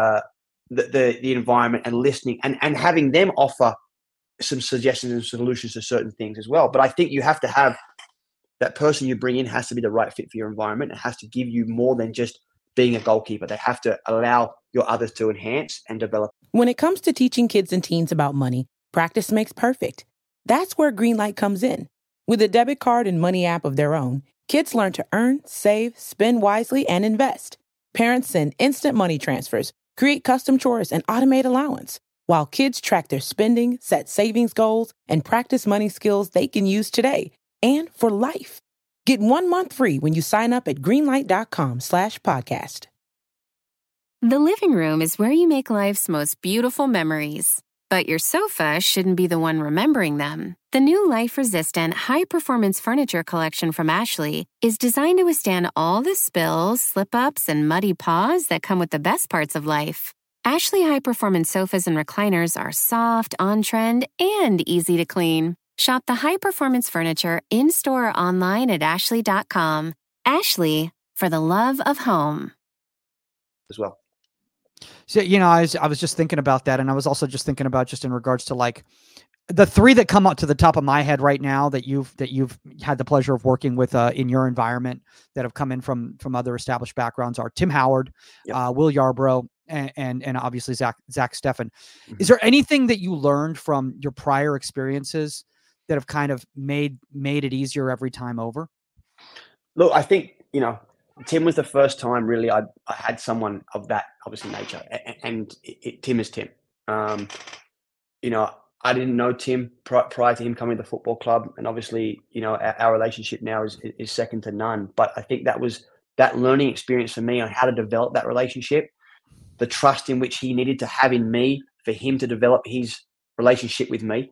Speaker 6: the environment and listening and having them offer some suggestions and solutions to certain things as well. But I think you have to have that person you bring in has to be the right fit for your environment. It has to give you more than just being a goalkeeper. They have to allow your others to enhance and develop.
Speaker 10: When it comes to teaching kids and teens about money, practice makes perfect. That's where Greenlight comes in. With a debit card and money app of their own, kids learn to earn, save, spend wisely, and invest. Parents send instant money transfers, create custom chores, and automate allowance, while kids track their spending, set savings goals, and practice money skills they can use today and for life. Get 1 month free when you sign up at greenlight.com/podcast.
Speaker 11: The living room is where you make life's most beautiful memories. But your sofa shouldn't be the one remembering them. The new life-resistant, high-performance furniture collection from Ashley is designed to withstand all the spills, slip-ups, and muddy paws that come with the best parts of life. Ashley high-performance sofas and recliners are soft, on-trend, and easy to clean. Shop the high-performance furniture in-store or online at ashley.com. Ashley, for the love of home.
Speaker 6: As well.
Speaker 5: So, I was just thinking about that. And I was also just thinking about just in regards to like the 3 that come up to the top of my head right now that you've had the pleasure of working with in your environment that have come in from other established backgrounds are Tim Howard, Will Yarbrough, and obviously Zach Steffen. Mm-hmm. Is there anything that you learned from your prior experiences that have kind of made it easier every time over?
Speaker 6: Look, I think, Tim was the first time really I had someone of that obviously nature, and Tim is Tim. I didn't know Tim prior to him coming to the football club, and obviously, our relationship now is second to none. But I think that was that learning experience for me on how to develop that relationship, the trust in which he needed to have in me for him to develop his relationship with me.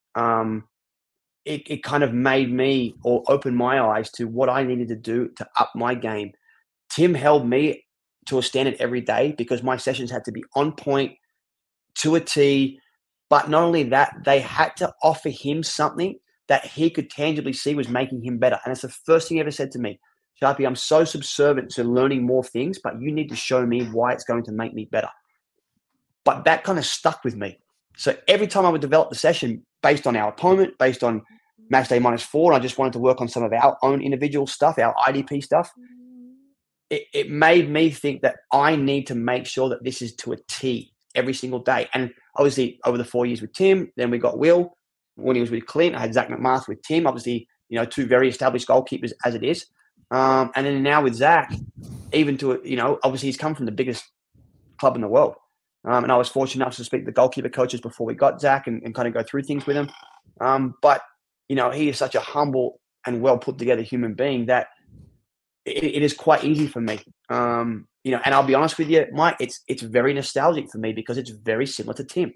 Speaker 6: It kind of made me or opened my eyes to what I needed to do to up my game. Tim held me to a standard every day because my sessions had to be on point, to a T. But not only that, they had to offer him something that he could tangibly see was making him better. And it's the first thing he ever said to me, Sharpie, I'm so subservient to learning more things, but you need to show me why it's going to make me better. But that kind of stuck with me. So every time I would develop the session based on our opponent, based on match day -4, and I just wanted to work on some of our own individual stuff, our IDP stuff, it made me think that I need to make sure that this is to a T every single day. And obviously over the 4 years with Tim, then we got Will. When he was with Clint, I had Zach McMaster with Tim, obviously, two very established goalkeepers as it is. And then now with Zach, even to, obviously he's come from the biggest club in the world. And I was fortunate enough to speak to the goalkeeper coaches before we got Zach and kind of go through things with him. But, he is such a humble and well put together human being that it is quite easy for me. And I'll be honest with you, Mike, it's very nostalgic for me because it's very similar to Tim.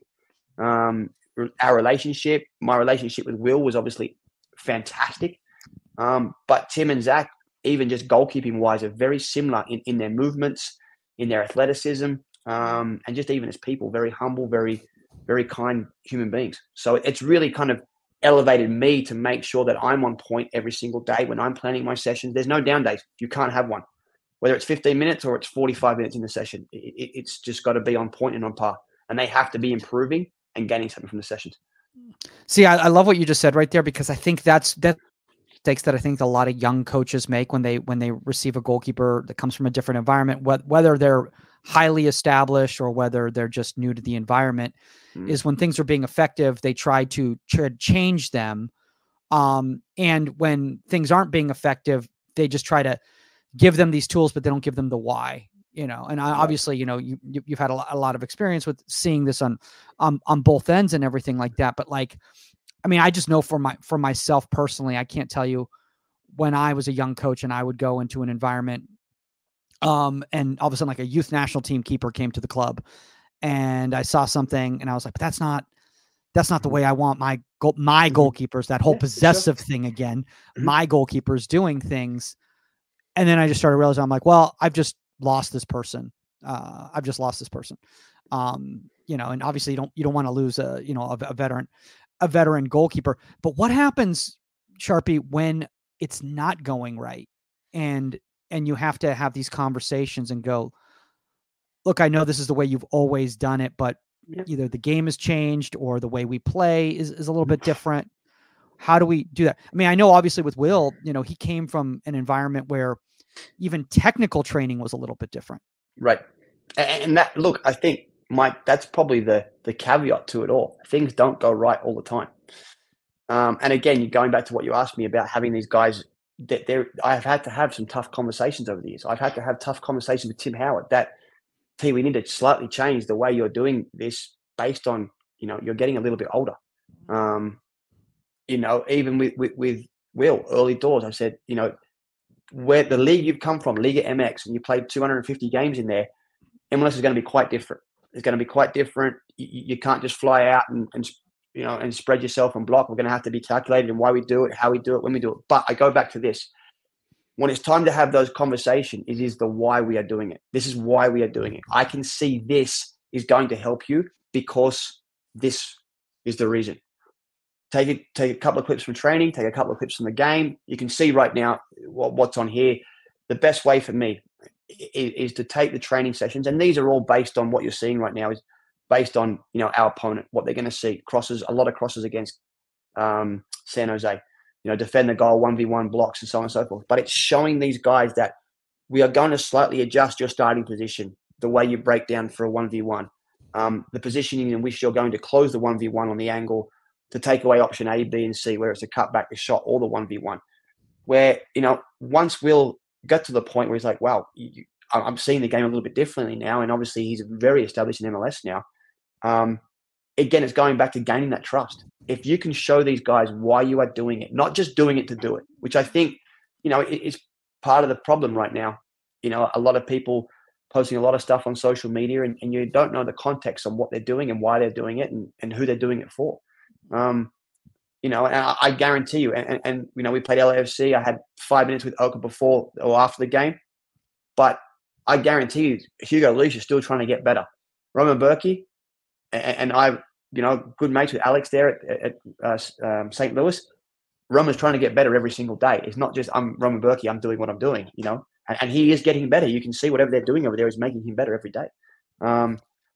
Speaker 6: Our relationship, my relationship with Will was obviously fantastic. But Tim and Zach, even just goalkeeping wise, are very similar in their movements, in their athleticism, and just even as people, very humble, very, very kind human beings. So it's really kind of elevated me to make sure that I'm on point every single day when I'm planning my sessions. There's no down days. You can't have one, whether it's 15 minutes or it's 45 minutes in the session. It's just got to be on point and on par, and they have to be improving and gaining something from the sessions.
Speaker 5: See, I love what you just said right there, because I think that's mistakes that I think a lot of young coaches make when they receive a goalkeeper that comes from a different environment, whether they're highly established or whether they're just new to the environment, is when things are being effective, they try to change them. And when things aren't being effective, they just try to give them these tools, but they don't give them the why. And obviously, you've had a lot of experience with seeing this on both ends and everything like that. But I just know for myself personally, I can't tell you when I was a young coach and I would go into an environment, and all of a sudden, like a youth national team keeper came to the club, and I saw something, and I was like, but that's not the way I want my goalkeepers. That whole possessive thing again, my goalkeepers doing things, and then I just started realizing, I'm like, well, I've just lost this person. And obviously you don't want to lose a veteran goalkeeper. But what happens, Sharpie, when it's not going right, and you have to have these conversations and go, look, I know this is the way you've always done it, but either the game has changed or the way we play is a little bit different. How do we do that? I know obviously with Will, he came from an environment where even technical training was a little bit different.
Speaker 6: Right. And that, look, I think, Mike, that's probably the caveat to it all. Things don't go right all the time. And again, you're going back to what you asked me about having these guys I've had to have some tough conversations over the years. I've had to have tough conversations with Tim Howard that, we need to slightly change the way you're doing this based on, you're getting a little bit older. Even with Will, early doors, I said, where the league you've come from, Liga MX, and you played 250 games in there, MLS is going to be quite different. It's going to be quite different. You can't just fly out and spread yourself and block. We're going to have to be calculated in why we do it, how we do it, when we do it. But I go back to this. When it's time to have those conversations, it is the why we are doing it. This is why we are doing it. I can see this is going to help you because this is the reason. Take a couple of clips from training, take a couple of clips from the game. You can see right now what's on here. The best way for me is to take the training sessions, and these are all based on what you're seeing right now, is based on our opponent, what they're going to see. Crosses, a lot of crosses against San Jose. Defend the goal, 1v1 blocks, and so on and so forth. But it's showing these guys that we are going to slightly adjust your starting position, the way you break down for a 1v1, the positioning in which you're going to close the 1v1 on the angle, to take away option A, B, and C, where it's a cutback, a shot, or the 1v1. Where, once we'll get to the point where he's like, wow, I'm seeing the game a little bit differently now, and obviously he's very established in MLS now. Again, it's going back to gaining that trust. If you can show these guys why you are doing it, not just doing it to do it, which I think, is part of the problem right now. A lot of people posting a lot of stuff on social media, and you don't know the context on what they're doing and why they're doing it and who they're doing it for. And I guarantee you, and we played LAFC. I had 5 minutes with Oka before or after the game, but I guarantee you, Hugo Lloris is still trying to get better. Roman Berkey, and I, good mates with Alex there at St. Louis. Roman's trying to get better every single day. It's not just I'm Roman Berkey, I'm doing what I'm doing, and he is getting better. You can see whatever they're doing over there is making him better every day.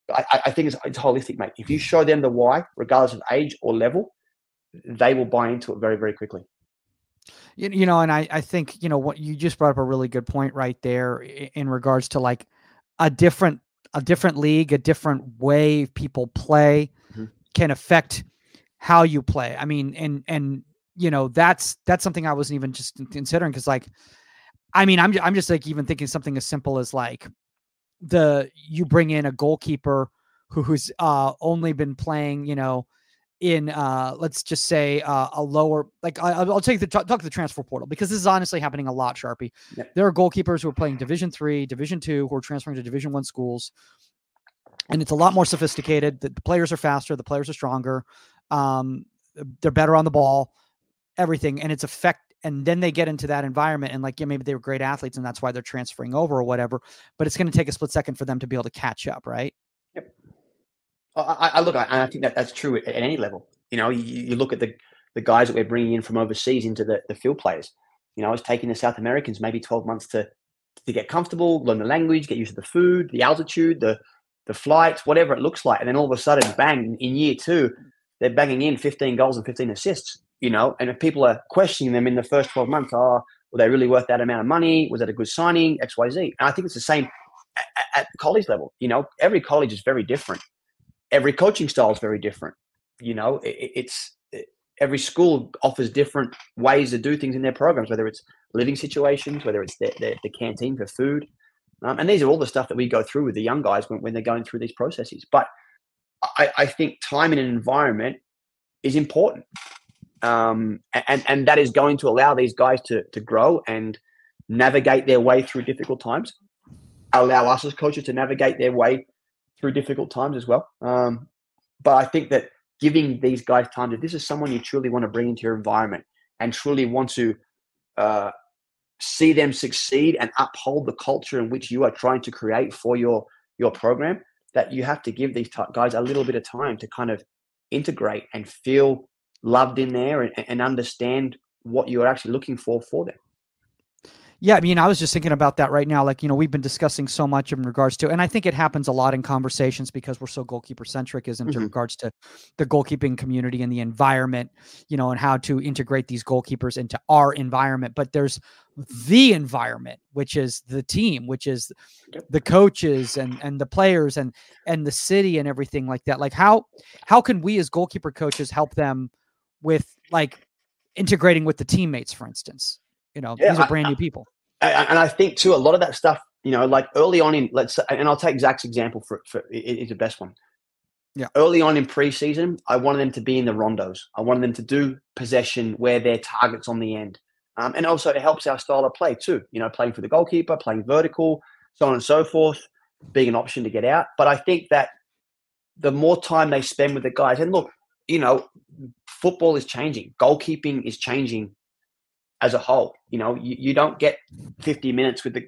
Speaker 6: I think it's holistic, mate. If you show them the why, regardless of age or level, they will buy into it very, very quickly.
Speaker 5: And I think, what you just brought up a really good point right there in regards to like a different league, a different way people play can affect how you play. I mean, and that's something I wasn't even just considering. Cause like, I mean, I'm just like even thinking something as simple as like you bring in a goalkeeper who's only been playing, in let's just say a lower, like I'll talk to the transfer portal, because this is honestly happening a lot, Sharpie. Yeah. There are goalkeepers who are playing Division 3, Division 2, who are transferring to Division 1 schools, and it's a lot more sophisticated. The players are faster, the players are stronger, they're better on the ball, everything, and and then they get into that environment and like, yeah, maybe they were great athletes and that's why they're transferring over or whatever, but it's going to take a split second for them to be able to catch up, right?
Speaker 6: Yep. I think that's true at any level. You look at the guys that we're bringing in from overseas into the field players. It's taking the South Americans maybe 12 months to get comfortable, learn the language, get used to the food, the altitude, the flights, whatever it looks like. And then all of a sudden, bang, in year 2, they're banging in 15 goals and 15 assists, and if people are questioning them in the first 12 months, were they really worth that amount of money? Was that a good signing? X, Y, Z. And I think it's the same at college level. Every college is very different. Every coaching style is very different. Every school offers different ways to do things in their programs, whether it's living situations, whether it's the canteen for food. And these are all the stuff that we go through with the young guys when they're going through these processes. But I think time in an environment is important. And that is going to allow these guys to grow and navigate their way through difficult times, allow us as coaches to navigate their way through difficult times as well. But I think that giving these guys time, if this is someone you truly want to bring into your environment and truly want to see them succeed and uphold the culture in which you are trying to create for your program, that you have to give these guys a little bit of time to kind of integrate and feel loved in there and understand what you're actually looking for them.
Speaker 5: Yeah, I mean, I was just thinking about that right now. Like, we've been discussing so much in regards to, and I think it happens a lot in conversations because we're so goalkeeper centric, is in regards to the goalkeeping community and the environment, and how to integrate these goalkeepers into our environment. But there's the environment, which is the team, which is the coaches and the players and the city and everything like that. Like how can we as goalkeeper coaches help them with like integrating with the teammates, for instance? These are brand new people.
Speaker 6: And I think too, a lot of that stuff, like early on in, let's say, and I'll take Zach's example for it's the best one.
Speaker 5: Yeah.
Speaker 6: Early on in preseason, I wanted them to be in the rondos. I wanted them to do possession where their target's on the end. And also it helps our style of play too, playing for the goalkeeper, playing vertical, so on and so forth, being an option to get out. But I think that the more time they spend with the guys, and look, football is changing. Goalkeeping is changing as a whole. You don't get 50 minutes with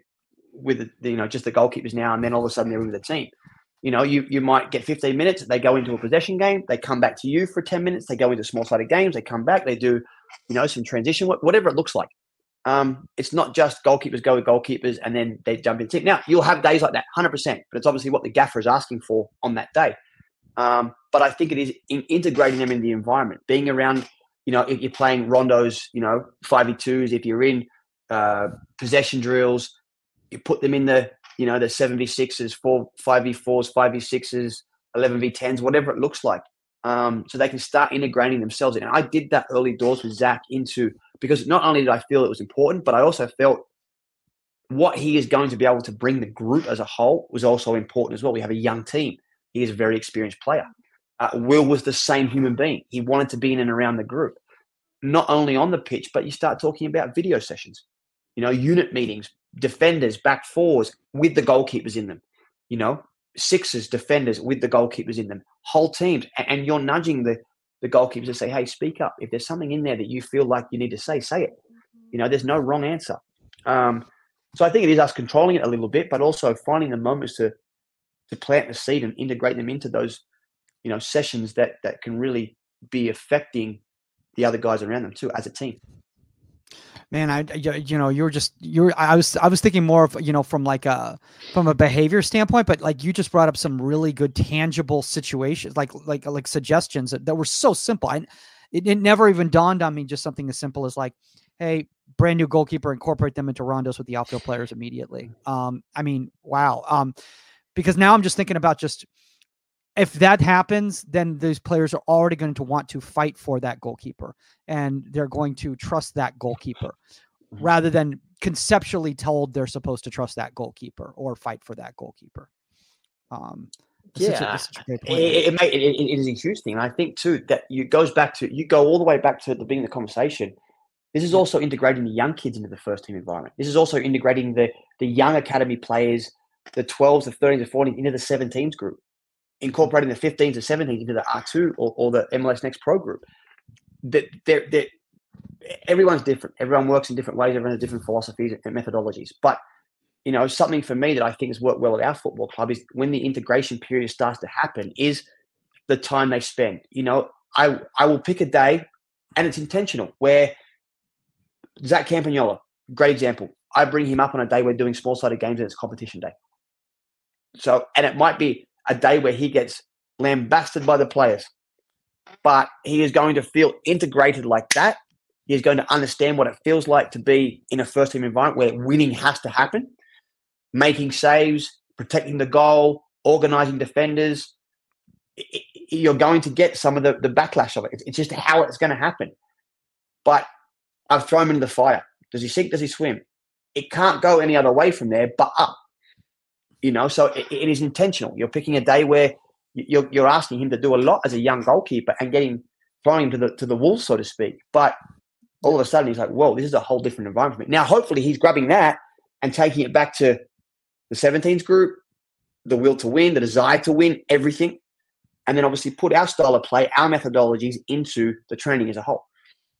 Speaker 6: just the goalkeepers now, and then all of a sudden they're with the team. You might get 15 minutes. They go into a possession game. They come back to you for 10 minutes. They go into small-sided games. They come back. They do, some transition work, whatever it looks like. It's not just goalkeepers go with goalkeepers and then they jump in the team. Now, you'll have days like that, 100%, but it's obviously what the gaffer is asking for on that day. But I think it is integrating them in the environment, being around, if you're playing rondos, 5v2s, if you're in possession drills, you put them in the 7v6s, 5v4s, 5v6s, 11v10s, whatever it looks like, so they can start integrating themselves in. And I did that early doors with Zach because not only did I feel it was important, but I also felt what he is going to be able to bring the group as a whole was also important as well. We have a young team. He is a very experienced player. Will was the same human being. He wanted to be in and around the group, not only on the pitch, but you start talking about video sessions, unit meetings, defenders, back fours with the goalkeepers in them, sixes, defenders with the goalkeepers in them, whole teams. And you're nudging the goalkeepers to say, hey, speak up. If there's something in there that you feel like you need to say it. There's no wrong answer. So I think it is us controlling it a little bit, but also finding the moments to plant the seed and integrate them into those sessions that can really be affecting the other guys around them too as a team.
Speaker 5: Man, I was thinking more of, from from a behavior standpoint, but like you just brought up some really good tangible situations, like suggestions that were so simple. It never even dawned on me, just something as simple as like, hey, brand new goalkeeper, incorporate them into rondos with the outfield players immediately. I mean, wow. Because now I'm just thinking about just, if that happens, then those players are already going to want to fight for that goalkeeper, and they're going to trust that goalkeeper rather than conceptually told they're supposed to trust that goalkeeper or fight for that goalkeeper.
Speaker 6: It is a huge thing. And I think too that you go all the way back to the beginning of the conversation. This is also integrating the young kids into the first team environment. This is also integrating the young academy players, the 12s, the 13s, the 14s into the 17s group, incorporating the 15s and 17s into the R2 or the MLS Next Pro group. Everyone's different. Everyone works in different ways. Everyone has different philosophies and methodologies. But, something for me that I think has worked well at our football club is when the integration period starts to happen is the time they spend. I will pick a day, and it's intentional, where Zach Campagnola, great example. I bring him up on a day we're doing small-sided games and it's competition day. So, and it might be a day where he gets lambasted by the players, but he is going to feel integrated like that. He is going to understand what it feels like to be in a first team environment where winning has to happen, making saves, protecting the goal, organizing defenders. You're going to get some of the backlash of it. It's just how it's going to happen. But I've thrown him into the fire. Does he sink? Does he swim? It can't go any other way from there but up. So it is intentional. You're picking a day where you're asking him to do a lot as a young goalkeeper and throwing him to the wolves, so to speak. But all of a sudden he's like, whoa, this is a whole different environment for me. Now, hopefully he's grabbing that and taking it back to the 17s group, the will to win, the desire to win, everything. And then obviously put our style of play, our methodologies into the training as a whole.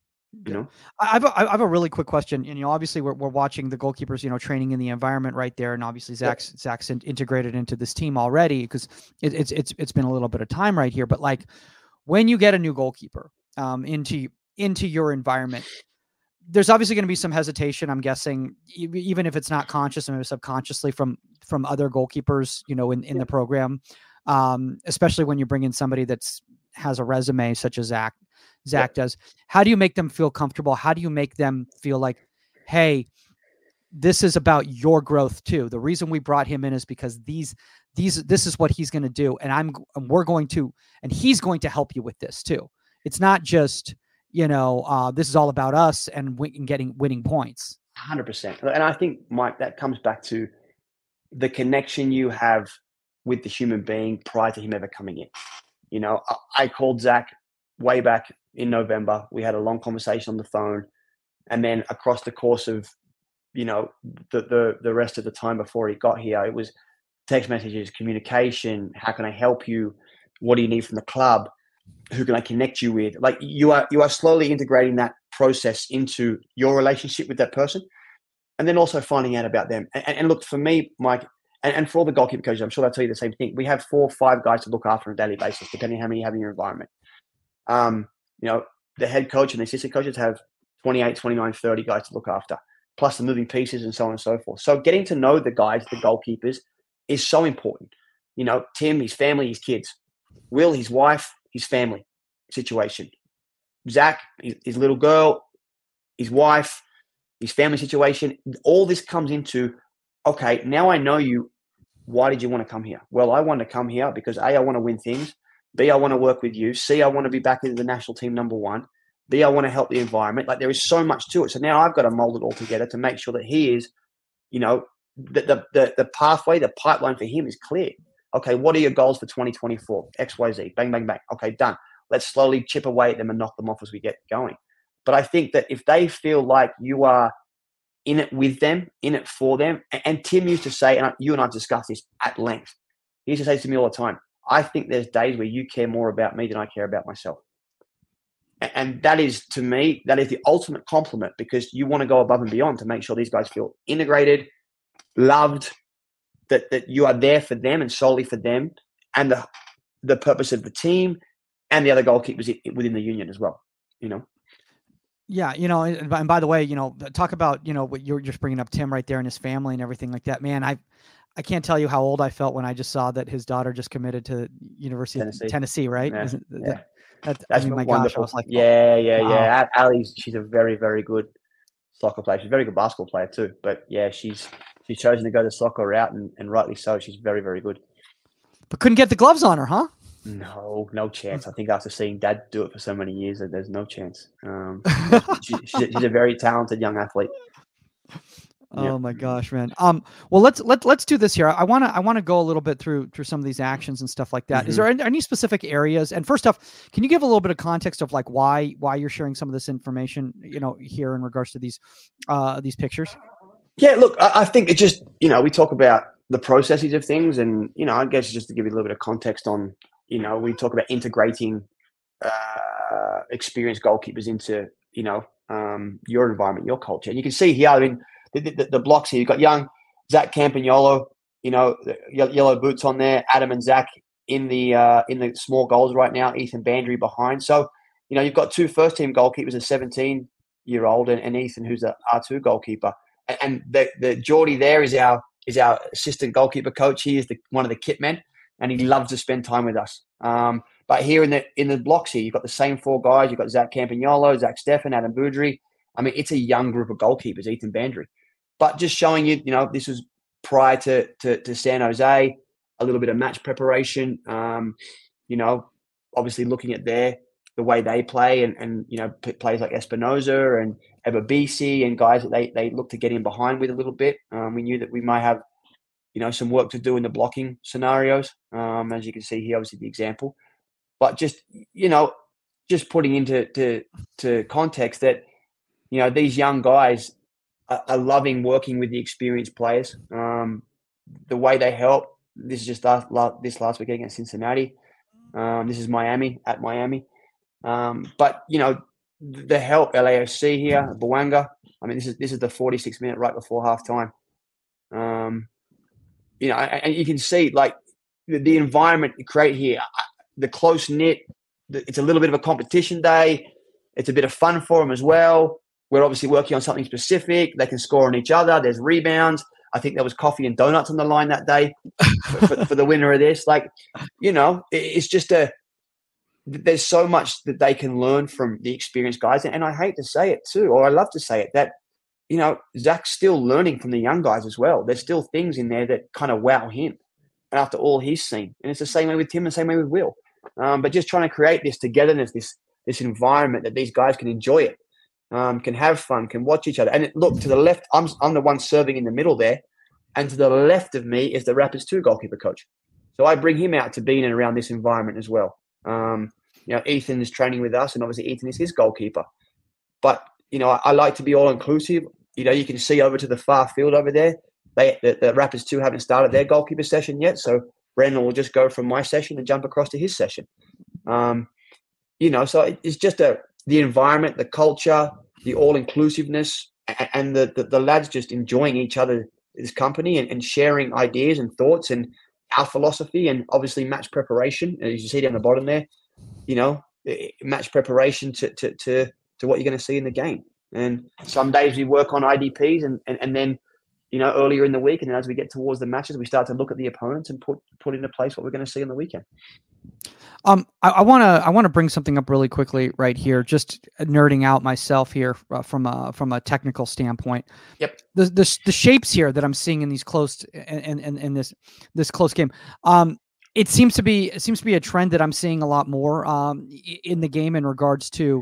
Speaker 5: I have a really quick question. Obviously we're watching the goalkeepers, training in the environment right there. And obviously Zach's integrated into this team already because it's been a little bit of time right here. But like when you get a new goalkeeper into your environment, there's obviously going to be some hesitation, I'm guessing, even if it's not conscious and subconsciously from other goalkeepers, in the program, especially when you bring in somebody has a resume such as Zach does. How do you make them feel comfortable? How do you make them feel like, hey, this is about your growth too. The reason we brought him in is because this is what he's going to do. And he's going to help you with this too. It's not just, this is all about us and winning points.
Speaker 6: 100%. And I think, Mike, that comes back to the connection you have with the human being prior to him ever coming in. I called Zach way back in November. We had a long conversation on the phone, and then across the course of the rest of the time before he got here, it was text messages, communication. How can I help you? What do you need from the club? Who can I connect you with? Like you are slowly integrating that process into your relationship with that person, and then also finding out about them. And look, for me, Mike, and for all the goalkeeper coaches, I'm sure they'll tell you the same thing. We have 4 or 5 guys to look after on a daily basis, depending on how many you have in your environment. The head coach and the assistant coaches have 28, 29, 30 guys to look after, plus the moving pieces and so on and so forth. So getting to know the guys, the goalkeepers, is so important. Tim, his family, his kids. Will, his wife, his family situation. Zach, his little girl, his wife, his family situation. All this comes into, okay, now I know you. Why did you want to come here? Well, I want to come here because A, I want to win things. B, I want to work with you. C, I want to be back in the national team number 1. D, I want to help the environment. Like there is so much to it. So now I've got to mold it all together to make sure that he is, the pathway, the pipeline for him is clear. Okay, what are your goals for 2024? X, Y, Z. Bang, bang, bang. Okay, done. Let's slowly chip away at them and knock them off as we get going. But I think that if they feel like you are in it with them, in it for them, and Tim used to say, and you and I discussed this at length, he used to say to me all the time, I think there's days where you care more about me than I care about myself. And that is, to me, that is the ultimate compliment, because you want to go above and beyond to make sure these guys feel integrated, loved, that you are there for them and solely for them, and the purpose of the team and the other goalkeepers within the union as well,
Speaker 5: Yeah, and by the way, talk about, what you're just bringing up, Tim, right there, and his family and everything like that. Man, I can't tell you how old I felt when I just saw that his daughter just committed to University of Tennessee, right?
Speaker 6: Yeah.
Speaker 5: That's
Speaker 6: my
Speaker 5: gosh, I was like,
Speaker 6: yeah. Ali's, she's a very, very good soccer player. She's a very good basketball player too. But yeah, she's chosen to go the soccer route, and rightly so. She's very, very good.
Speaker 5: But couldn't get the gloves on her, huh?
Speaker 6: No chance. I think after seeing Dad do it for so many years, that there's no chance. She's a very talented young athlete.
Speaker 5: Oh my gosh, man. Well, let's do this here. I want to go a little bit through some of these actions and stuff like that.
Speaker 6: Mm-hmm.
Speaker 5: Is there any specific areas? And first off, can you give a little bit of context of like why you're sharing some of this information, here in regards to these pictures?
Speaker 6: Yeah, look, I think it just, we talk about the processes of things, and I guess just to give you a little bit of context on, we talk about integrating experienced goalkeepers into, your environment, your culture. And you can see here, I mean, the blocks here, you've got young Zach Campagnolo, yellow boots on there, Adam and Zach in the small goals right now, Ethan Bandry behind. So, you've got two first-team goalkeepers, a 17-year-old and Ethan, who's a R2 goalkeeper. And the Geordie there is our assistant goalkeeper coach. He is one of the kit men, and he loves to spend time with us. But here in the blocks here, you've got the same four guys. You've got Zach Campagnolo, Zach Steffen, Adam Boudry. I mean, it's a young group of goalkeepers, Ethan Bandry. But just showing you, this was prior to San Jose, a little bit of match preparation. Obviously looking at the way they play, and players like Espinoza and Ebabisi and guys that they look to get in behind with a little bit. We knew that we might have, some work to do in the blocking scenarios. As you can see here, obviously the example. But just putting into context that, these young guys are loving working with the experienced players. The way they help. This is just this last weekend against Cincinnati. This is Miami, at Miami. But the help, LAFC here, Bawanga. I mean, this is the 46th minute right before halftime. And you can see like the environment you create here, the close knit. It's a little bit of a competition day. It's a bit of fun for them as well. We're obviously working on something specific. They can score on each other. There's rebounds. I think there was coffee and donuts on the line that day for the winner of this. Like, it's just there's so much that they can learn from the experienced guys. And I hate to say it too, or I love to say it, that, Zach's still learning from the young guys as well. There's still things in there that kind of wow him after all he's seen. And it's the same way with Tim, the same way with Will. But just trying to create this togetherness, this environment that these guys can enjoy it, can have fun, can watch each other. And look, to the left, I'm the one serving in the middle there. And to the left of me is the Rapids 2 goalkeeper coach. So I bring him out to be in and around this environment as well. Ethan is training with us, and obviously Ethan is his goalkeeper. But, I like to be all-inclusive. You can see over to the far field over there, the Rapids 2 haven't started their goalkeeper session yet. So Brandon will just go from my session and jump across to his session. So it's just the environment, the culture, the all-inclusiveness, and the lads just enjoying each other's company and sharing ideas and thoughts and our philosophy, and obviously match preparation. As you see down the bottom there, match preparation to what you're going to see in the game. And some days we work on IDPs and then, earlier in the week, and then as we get towards the matches, we start to look at the opponents and put into place what we're going to see on the weekend.
Speaker 5: I want to bring something up really quickly right here, just nerding out myself here from a technical standpoint.
Speaker 6: Yep.
Speaker 5: The shapes here that I'm seeing in these close in this close game. It seems to be a trend that I'm seeing a lot more in the game in regards to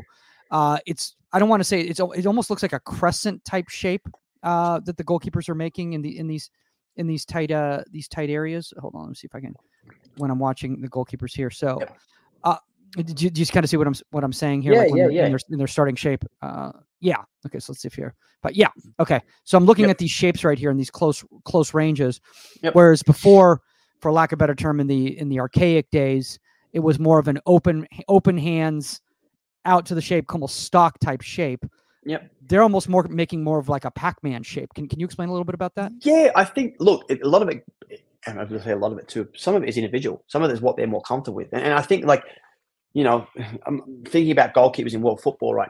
Speaker 5: I don't want to say it almost looks like a crescent type shape that the goalkeepers are making in these tight areas. Hold on, let me see if I can, when I'm watching the goalkeepers here. So, do you just kind of see what I'm saying here?
Speaker 6: Yeah,
Speaker 5: in their starting shape. Yeah. Okay. So let's see here. But yeah. Okay. So I'm looking at these shapes right here in these close ranges.
Speaker 6: Yep.
Speaker 5: Whereas before, for lack of a better term, in the archaic days, it was more of an open hands out to the shape, almost stock type shape.
Speaker 6: Yep.
Speaker 5: They're almost making more of like a Pac-Man shape. Can you explain a little bit about that?
Speaker 6: Yeah, I think, look, a lot of it, and I was going to say a lot of it too, some of it is individual. Some of it is what they're more comfortable with. And I think, like, I'm thinking about goalkeepers in world football right now.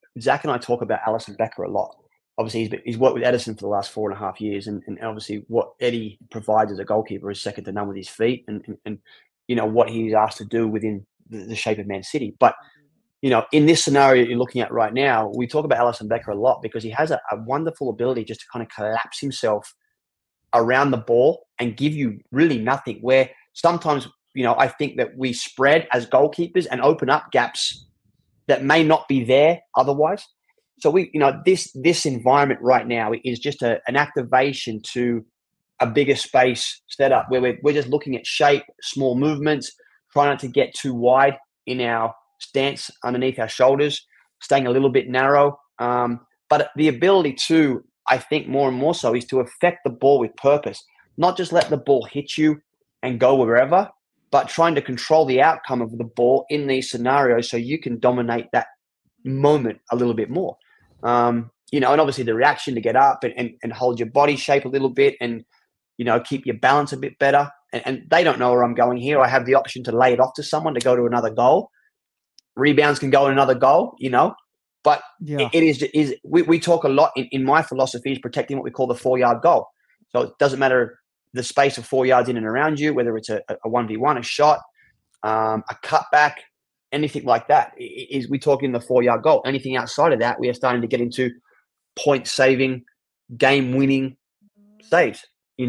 Speaker 6: Zach and I talk about Alisson Becker a lot. Obviously, he's worked with Edison for the last 4.5 years, and obviously what Eddie provides as a goalkeeper is second to none with his feet, and what he's asked to do within the shape of Man City. But in this scenario you're looking at right now, we talk about Alisson Becker a lot because he has a wonderful ability just to kind of collapse himself around the ball and give you really nothing. Where sometimes I think that we spread as goalkeepers and open up gaps that may not be there otherwise. So this environment right now is just an activation to a bigger space setup where we're just looking at shape, small movements, trying not to get too wide in our stance underneath our shoulders, staying a little bit narrow. But the ability to, I think more and more so, is to affect the ball with purpose, not just let the ball hit you and go wherever, but trying to control the outcome of the ball in these scenarios so you can dominate that moment a little bit more. And obviously the reaction to get up and hold your body shape a little bit and, keep your balance a bit better. And they don't know where I'm going here. I have the option to lay it off to someone to go to another goal. Rebounds can go in another goal, but we talk a lot in my philosophy is protecting what we call the 4-yard goal. So it doesn't matter the space of 4 yards in and around you, whether it's a 1v1, a shot, a cutback, anything like that. We talk in the 4-yard goal. Anything outside of that, we are starting to get into point-saving, game-winning saves,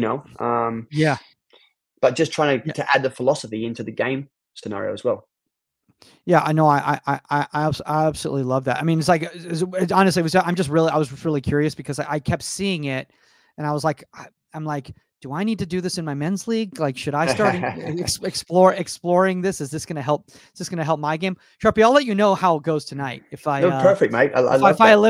Speaker 6: But just trying to add the philosophy into the game scenario as well.
Speaker 5: Yeah, I know. I absolutely love that. I mean, it's like, honestly, I was really curious because I kept seeing it and I was like, I'm like, do I need to do this in my men's league? Like, should I start exploring this? Is this going to help? Is this going to help my game? Sharpie, I'll let you know how it goes tonight. If I
Speaker 6: perfect, mate.
Speaker 5: If I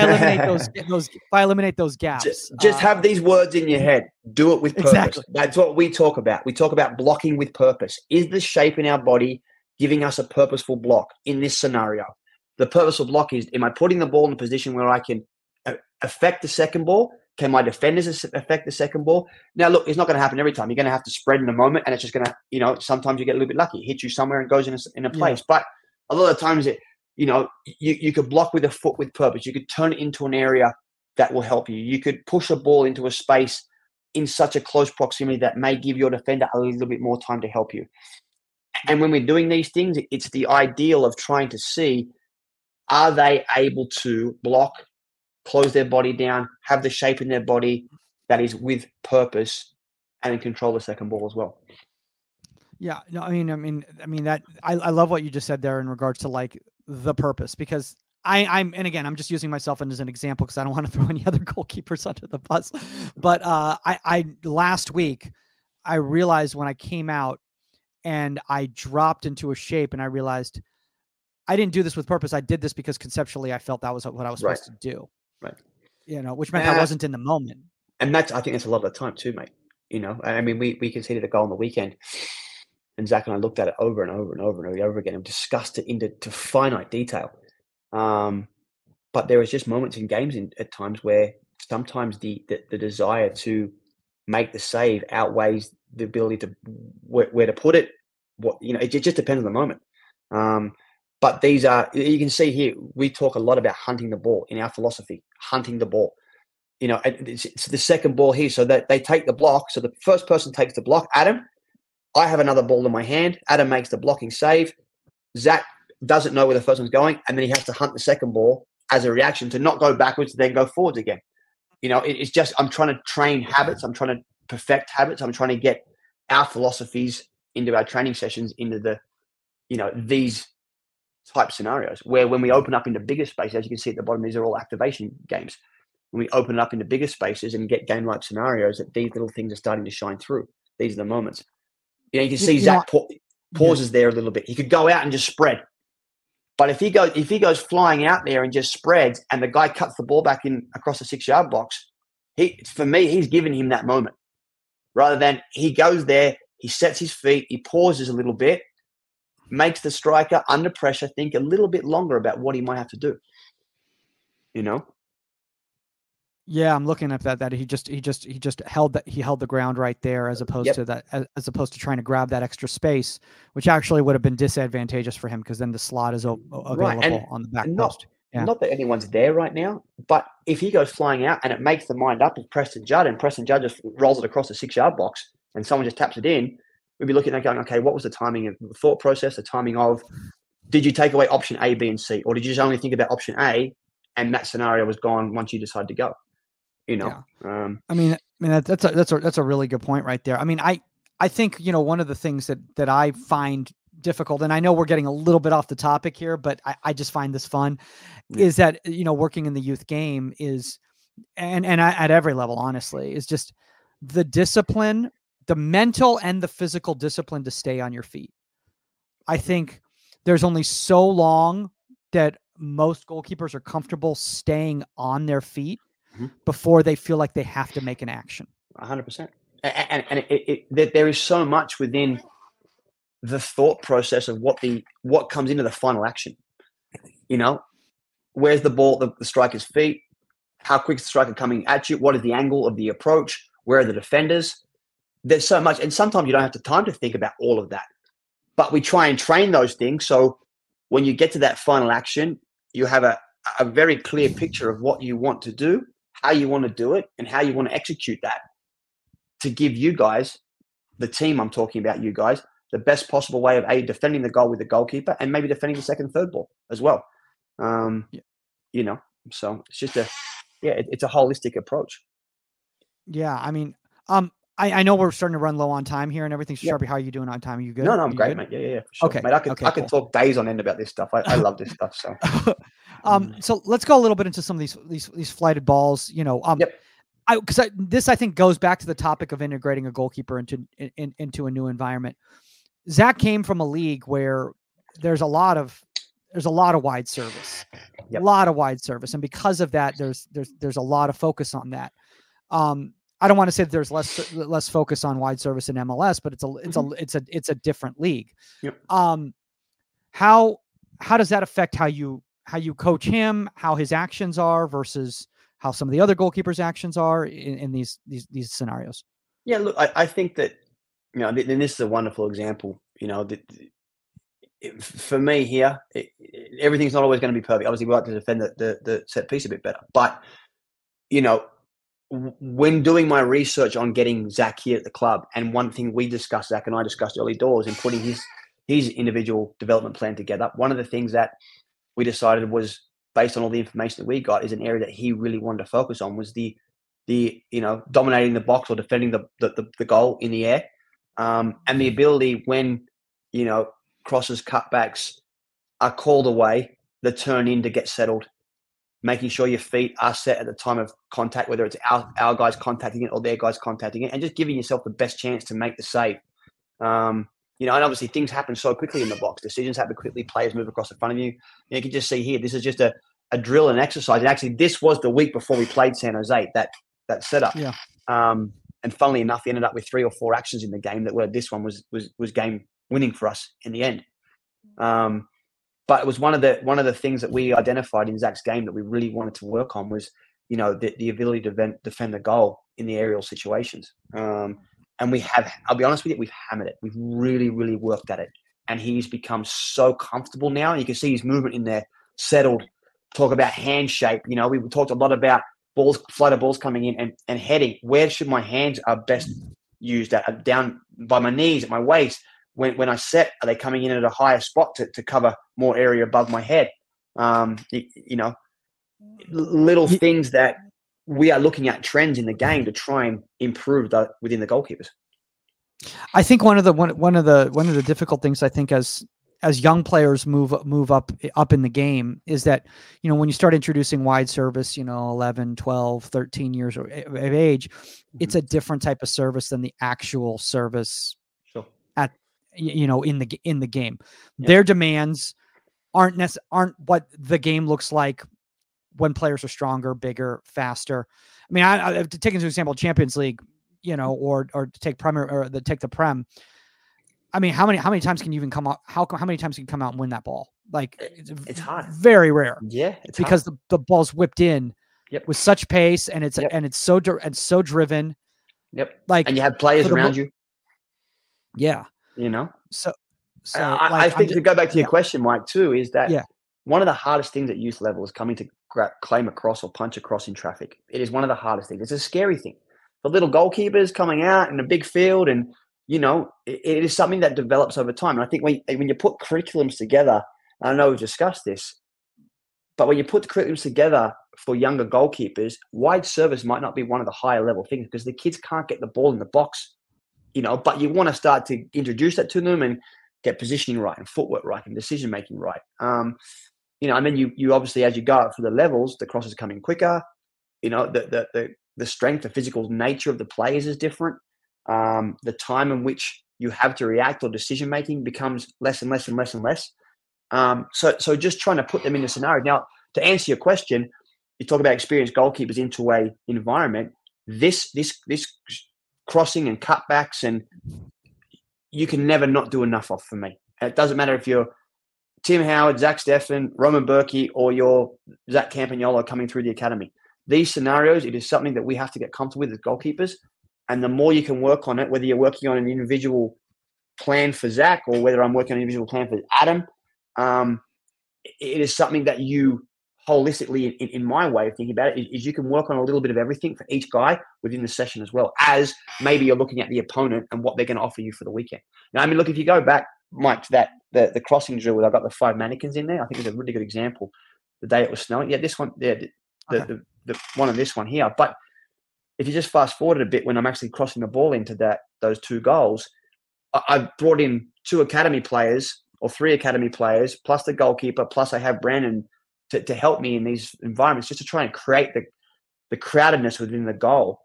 Speaker 5: eliminate those gaps.
Speaker 6: Just have these words in your head. Do it with purpose. Exactly. That's what we talk about. We talk about blocking with purpose. Is the shape in our body giving us a purposeful block in this scenario? The purposeful block is: am I putting the ball in a position where I can affect the second ball? Can my defenders affect the second ball? Now, look, it's not going to happen every time. You're going to have to spread in a moment, and it's just going to, sometimes you get a little bit lucky. It hits you somewhere and goes in a place. Yeah. But a lot of times, you could block with a foot with purpose. You could turn it into an area that will help you. You could push a ball into a space in such a close proximity that may give your defender a little bit more time to help you. And when we're doing these things, it's the ideal of trying to see, are they able to block, close their body down, have the shape in their body that is with purpose, and then control the second ball as well.
Speaker 5: Yeah, no, I mean that I love what you just said there in regards to like the purpose, because I'm just using myself as an example because I don't want to throw any other goalkeepers under the bus. But I last week I realized when I came out and I dropped into a shape and I realized I didn't do this with purpose. I did this because conceptually I felt that was what I was supposed to do. Right. Which meant I wasn't in the moment.
Speaker 6: And I think that's a lot of the time too, mate. I mean, we conceded a goal on the weekend and Zach and I looked at it over and over and over and over again and discussed it into finite detail. But there was just moments in games at times where sometimes the desire to make the save outweighs the ability to where to put it. It just depends on the moment. But these are, you can see here, we talk a lot about hunting the ball in our philosophy, hunting the ball. It's the second ball here. So that they take the block. So the first person takes the block. Adam, I have another ball in my hand. Adam makes the blocking save. Zach doesn't know where the first one's going. And then he has to hunt the second ball as a reaction to not go backwards, then go forwards again. It's just, I'm trying to train habits. I'm trying to perfect habits. I'm trying to get our philosophies into our training sessions, into these type scenarios where when we open up into bigger spaces, as you can see at the bottom, these are all activation games. When we open it up into bigger spaces and get game-like scenarios, that these little things are starting to shine through. These are the moments. You can see Zach pauses there a little bit. He could go out and just spread. But if he goes flying out there and just spreads and the guy cuts the ball back in across the 6-yard box, for me, he's given him that moment. Rather than he goes there, he sets his feet, he pauses a little bit, makes the striker under pressure think a little bit longer about what he might have to do.
Speaker 5: Yeah, I'm looking at that he just held the ground right there as opposed to that, as opposed to trying to grab that extra space, which actually would have been disadvantageous for him because then the slot is available on the back post.
Speaker 6: not that anyone's there right now, but if he goes flying out and it makes the mind up of Preston Judd and Preston Judd just rolls it across the 6-yard box and someone just taps it in, we'd be looking at going, okay, what was the timing of the thought process, the timing of, did you take away option A, B, and C? Or did you just only think about option A and that scenario was gone once you decide to go?
Speaker 5: That's a really good point right there. I mean, I think, one of the things that I find difficult, and I know we're getting a little bit off the topic here, but I just find this fun, is that, working in the youth game is, and at every level, honestly, is just the discipline, the mental and the physical discipline to stay on your feet. I think there's only so long that most goalkeepers are comfortable staying on their feet before they feel like they have to make an action.
Speaker 6: 100%. And there is so much within the thought process of what comes into the final action. Where's the ball at the striker's feet? How quick is the striker coming at you? What is the angle of the approach? Where are the defenders? There's so much. And sometimes you don't have the time to think about all of that. But we try and train those things. So when you get to that final action, you have a very clear picture of what you want to do, how you want to do it, and how you want to execute that to give you guys, the team I'm talking about, you guys, the best possible way of defending the goal with the goalkeeper and maybe defending the second, third ball as well. So it's just it's a holistic approach.
Speaker 5: Yeah. I mean, I know we're starting to run low on time here and everything. So Sharpie, how are you doing on time? Are you good?
Speaker 6: No, I'm great,
Speaker 5: good?
Speaker 6: mate. Yeah, for sure.
Speaker 5: Okay.
Speaker 6: Mate, I could talk days on end about this stuff. I love this stuff. So,
Speaker 5: so let's go a little bit into some of these flighted balls, because this I think goes back to the topic of integrating a goalkeeper into a new environment. Zach came from a league where there's a lot of wide service, a lot of wide service, and because of that, there's a lot of focus on that. I don't want to say that there's less focus on wide service in MLS, but it's a different league.
Speaker 6: Yep.
Speaker 5: How does that affect how you coach him, how his actions are versus how some of the other goalkeepers' actions are in these scenarios?
Speaker 6: Yeah, look, I think that, and this is a wonderful example, for me here, everything's not always going to be perfect. Obviously, we like to defend the set piece a bit better, but, when doing my research on getting Zach here at the club, and one thing Zach and I discussed early doors in putting his individual development plan together, one of the things that we decided was, based on all the information that we got, is an area that he really wanted to focus on was the dominating the box or defending the goal in the air, and the ability when, crosses, cutbacks are called away, the turn in to get settled, making sure your feet are set at the time of contact, whether it's our guys contacting it or their guys contacting it, and just giving yourself the best chance to make the save. And obviously things happen so quickly in the box. Decisions happen quickly. Players move across in front of you. You can just see here, this is just a drill and exercise. And actually, this was the week before we played San Jose, that setup.
Speaker 5: Yeah.
Speaker 6: And funnily enough, we ended up with 3 or 4 actions in the game this one was game winning for us in the end. But it was one of the things that we identified in Zach's game that we really wanted to work on was, the ability to defend the goal in the aerial situations. And I'll be honest with you, we've hammered it. We've really, really worked at it. And he's become so comfortable now. And you can see his movement in there, settled. Talk about hand shape. We talked a lot about flighted balls coming in and heading. Where should my hands are best used at? Down by my knees, at my waist. When I set, are they coming in at a higher spot to cover more area above my head? Little things that we are looking at trends in the game to try and improve within the goalkeepers.
Speaker 5: I think one of the difficult things, I think, as young players move up in the game is that, when you start introducing wide service, 11, 12, 13 years of age, it's a different type of service than the actual service at, in the game. Yeah. Their demands aren't what the game looks like when players are stronger, bigger, faster. I mean, I to take into example Champions League, or to take Premier or take the Prem. I mean, how many times can you even come out? How many times can you come out and win that ball? Like
Speaker 6: it's hard,
Speaker 5: very rare.
Speaker 6: Yeah, it's
Speaker 5: because
Speaker 6: hard.
Speaker 5: the ball's whipped in with such pace, and it's so driven.
Speaker 6: Yep.
Speaker 5: Like,
Speaker 6: and you have players around you.
Speaker 5: Yeah.
Speaker 6: So
Speaker 5: So
Speaker 6: I think to go back to your question, Mike, too, is that one of the hardest things at youth level is coming to claim across or punch across in traffic. It is one of the hardest things. It's a scary thing. The little goalkeepers coming out in a big field, and it is something that develops over time. And I think when you put curriculums together, I know we've discussed this, but when you put the curriculums together for younger goalkeepers, wide service might not be one of the higher level things because the kids can't get the ball in the box, but you want to start to introduce that to them and get positioning right and footwork right and decision making right. And then you obviously, as you go up for the levels, the crosses come in quicker. The strength, the physical nature of the players is different. The time in which you have to react or decision making becomes less and less and less and less. So just trying to put them in a scenario. Now, to answer your question, you talk about experienced goalkeepers into a environment. This crossing and cutbacks, and you can never not do enough of for me. And it doesn't matter if you're Tim Howard, Zach Steffen, Roman Berkey, or you're Zach Campagnolo coming through the academy. These scenarios, it is something that we have to get comfortable with as goalkeepers. And the more you can work on it, whether you're working on an individual plan for Zach or whether I'm working on an individual plan for Adam, it is something that you holistically, in my way of thinking about it, is you can work on a little bit of everything for each guy within the session as well, as maybe you're looking at the opponent and what they're going to offer you for the weekend. Now, I mean, look, if you go back, Mike, to that the crossing drill where I got the 5 mannequins in there, I think it's a really good example. The day it was snowing, this one, the one on this one here. But if you just fast forward a bit, when I'm actually crossing the ball into those 2 goals, I've brought in 2 academy players or 3 academy players, plus the goalkeeper, plus I have Brandon to help me in these environments, just to try and create the crowdedness within the goal.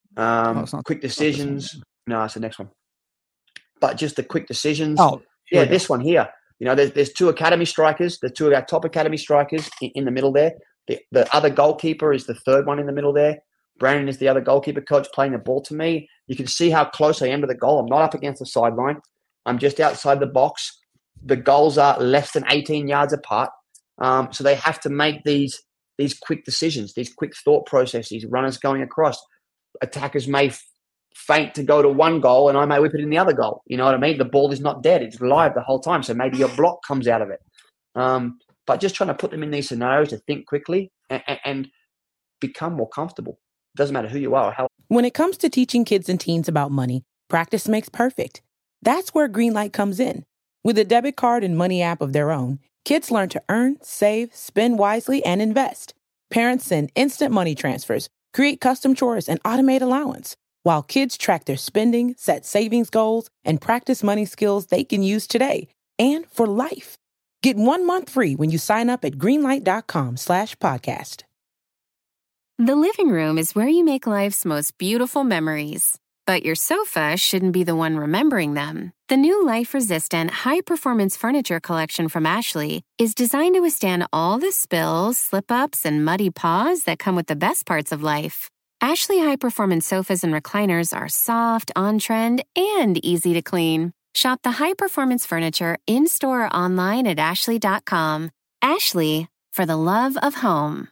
Speaker 6: Quick decisions. No, it's the next one. But just the quick decisions. This one here. There's 2 academy strikers. The 2 of our top academy strikers in the middle there. The other goalkeeper is the 3rd one in the middle there. Brandon is the other goalkeeper coach playing the ball to me. You can see how close I am to the goal. I'm not up against the sideline. I'm just outside the box. The goals are less than 18 yards apart. So they have to make these quick decisions, these quick thought processes, runners going across. Attackers may feint to go to one goal and I may whip it in the other goal. You know what I mean? The ball is not dead. It's live the whole time. So maybe your block comes out of it. But just trying to put them in these scenarios to think quickly and become more comfortable. Doesn't matter who you are or how.
Speaker 10: When it comes to teaching kids and teens about money, practice makes perfect. That's where Greenlight comes in. With a debit card and money app of their own, kids learn to earn, save, spend wisely, and invest. Parents send instant money transfers, create custom chores, and automate allowance, while kids track their spending, set savings goals, and practice money skills they can use today and for life. Get 1 month free when you sign up at greenlight.com/podcast.
Speaker 11: The living room is where you make life's most beautiful memories. But your sofa shouldn't be the one remembering them. The new life-resistant, high-performance furniture collection from Ashley is designed to withstand all the spills, slip-ups, and muddy paws that come with the best parts of life. Ashley high-performance sofas and recliners are soft, on-trend, and easy to clean. Shop the high-performance furniture in-store or online at ashley.com. Ashley, for the love of home.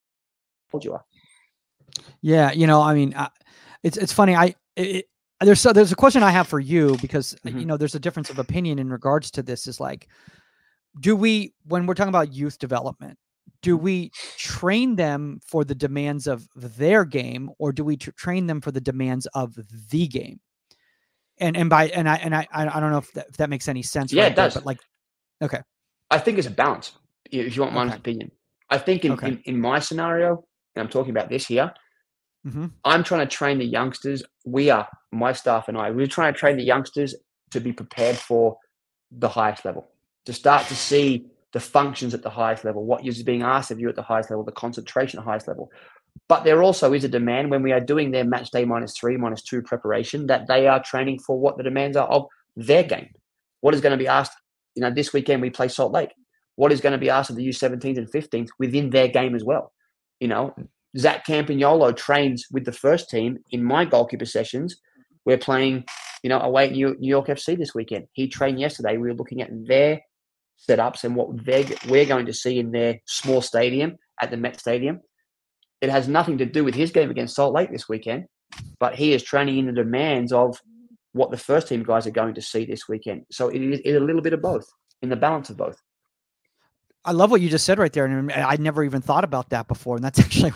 Speaker 5: Yeah, it's funny. There's a question I have for you because there's a difference of opinion in regards to this. Is like, when we're talking about youth development, do we train them for the demands of their game, or do we train them for the demands of the game? I don't know if that makes any sense.
Speaker 6: Yeah, it does.
Speaker 5: But okay,
Speaker 6: I think it's a balance. If you want my opinion, I think in my scenario, and I'm talking about this here. Mm-hmm. I'm trying to train the youngsters. My staff and we're trying to train the youngsters to be prepared for the highest level, to start to see the functions at the highest level, what is being asked of you at the highest level, the concentration at the highest level. But there also is a demand when we are doing their match day -3, -2 preparation, that they are training for what the demands are of their game. What is going to be asked, this weekend we play Salt Lake. What is going to be asked of the U17s and 15s within their game as well? Zach Campagnolo trains with the first team in my goalkeeper sessions. We're playing, away at New York FC this weekend. He trained yesterday. We were looking at their setups and what we're going to see in their small stadium at the Met Stadium. It has nothing to do with his game against Salt Lake this weekend, but he is training in the demands of what the first team guys are going to see this weekend. So it is a little bit of both, in the balance of both.
Speaker 5: I love what you just said right there. And I never even thought about that before. And that's actually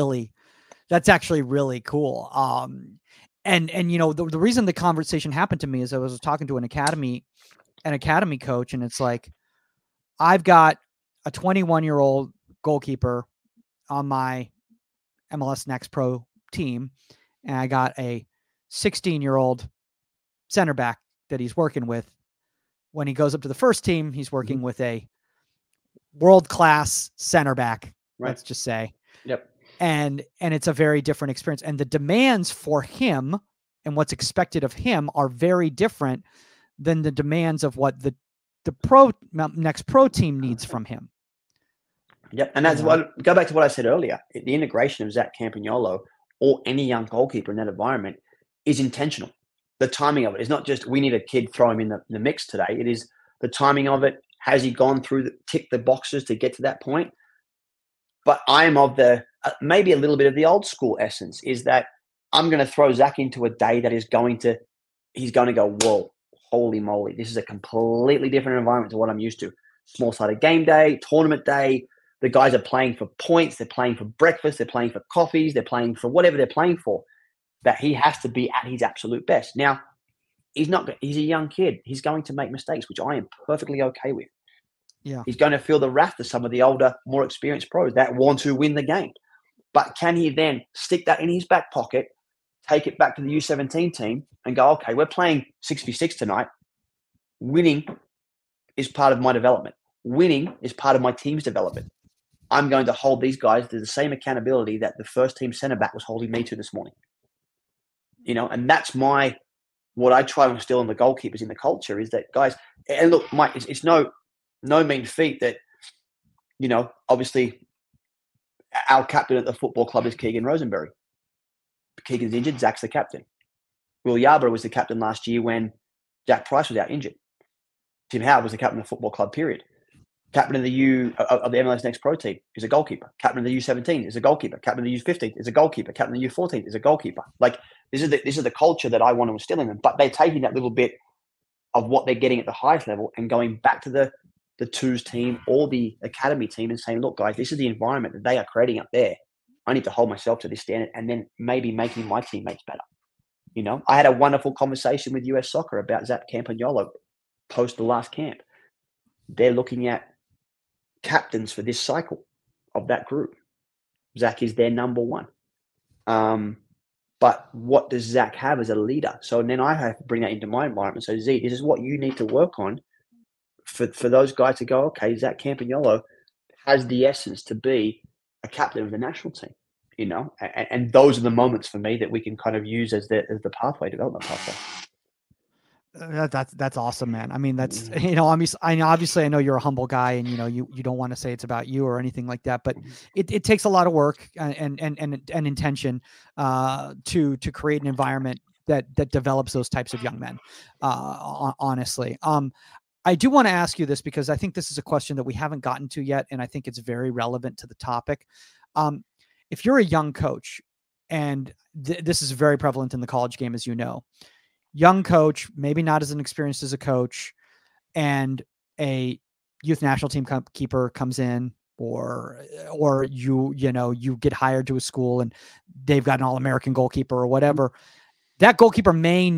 Speaker 5: really cool. And the reason the conversation happened to me is I was talking to an academy coach, and it's like, I've got a 21-year-old goalkeeper on my MLS Next Pro team, and I got a 16-year-old center back that he's working with. When he goes up to the first team, he's working with a world-class center back, let's just say.
Speaker 6: Yep.
Speaker 5: And it's a very different experience. And the demands for him and what's expected of him are very different than the demands of what the Next Pro team needs from him.
Speaker 6: Yep. And that's go back to what I said earlier. The integration of Zach Campagnolo or any young goalkeeper in that environment is intentional. The timing of it is not just, we need a kid, throw him in the mix today. It is the timing of it. Has he gone through tick the boxes to get to that point? But I am of the maybe a little bit of the old school essence, is that I'm going to throw Zach into a day that he's going to go, whoa, holy moly, this is a completely different environment to what I'm used to. Small-sided game day, tournament day. The guys are playing for points. They're playing for breakfast. They're playing for coffees. They're playing for whatever they're playing for. That he has to be at his absolute best. Now, he's a young kid. He's going to make mistakes, which I am perfectly okay with.
Speaker 5: Yeah.
Speaker 6: He's going to feel the wrath of some of the older, more experienced pros that want to win the game. But can he then stick that in his back pocket, take it back to the U17 team and go, okay, we're playing 6v6 tonight. Winning is part of my development. Winning is part of my team's development. I'm going to hold these guys to the same accountability that the first team center back was holding me to this morning. And that's what I try to instill in the goalkeepers in the culture is that, guys, and look, Mike, it's no mean feat that, obviously our captain at the football club is Keegan Rosenberry. Keegan's injured. Zach's the captain. Will Yarborough was the captain last year when Jack Price was out injured. Tim Howard was the captain of the football club, period. Captain of the MLS Next Pro team is a goalkeeper. Captain of the U17 is a goalkeeper. Captain of the U15 is a goalkeeper. Captain of the U14 is a goalkeeper. Like, this is the culture that I want to instill in them. But they're taking that little bit of what they're getting at the highest level and going back to the twos team or the academy team and saying, look, guys, this is the environment that they are creating up there. I need to hold myself to this standard and then maybe making my teammates better. I had a wonderful conversation with US Soccer about Zach Campagnolo post the last camp. They're looking at captains for this cycle of that group. Zach is their number one. But what does Zach have as a leader? So then I have to bring that into my environment. So Z, this is what you need to work on for those guys to go, okay, Zach Campagnolo has the essence to be a captain of the national team, and those are the moments for me that we can kind of use as the development pathway.
Speaker 5: That's awesome, man. I mean, that's, obviously I know you're a humble guy and, you don't want to say it's about you or anything like that, but it takes a lot of work and intention to create an environment that develops those types of young men. Honestly. I do want to ask you this because I think this is a question that we haven't gotten to yet. And I think it's very relevant to the topic. If you're a young coach, and this is very prevalent in the college game, as you know, young coach, maybe not as an experienced as a coach, and a youth national team keeper comes in, or you get hired to a school and they've got an All-American goalkeeper or whatever. That goalkeeper may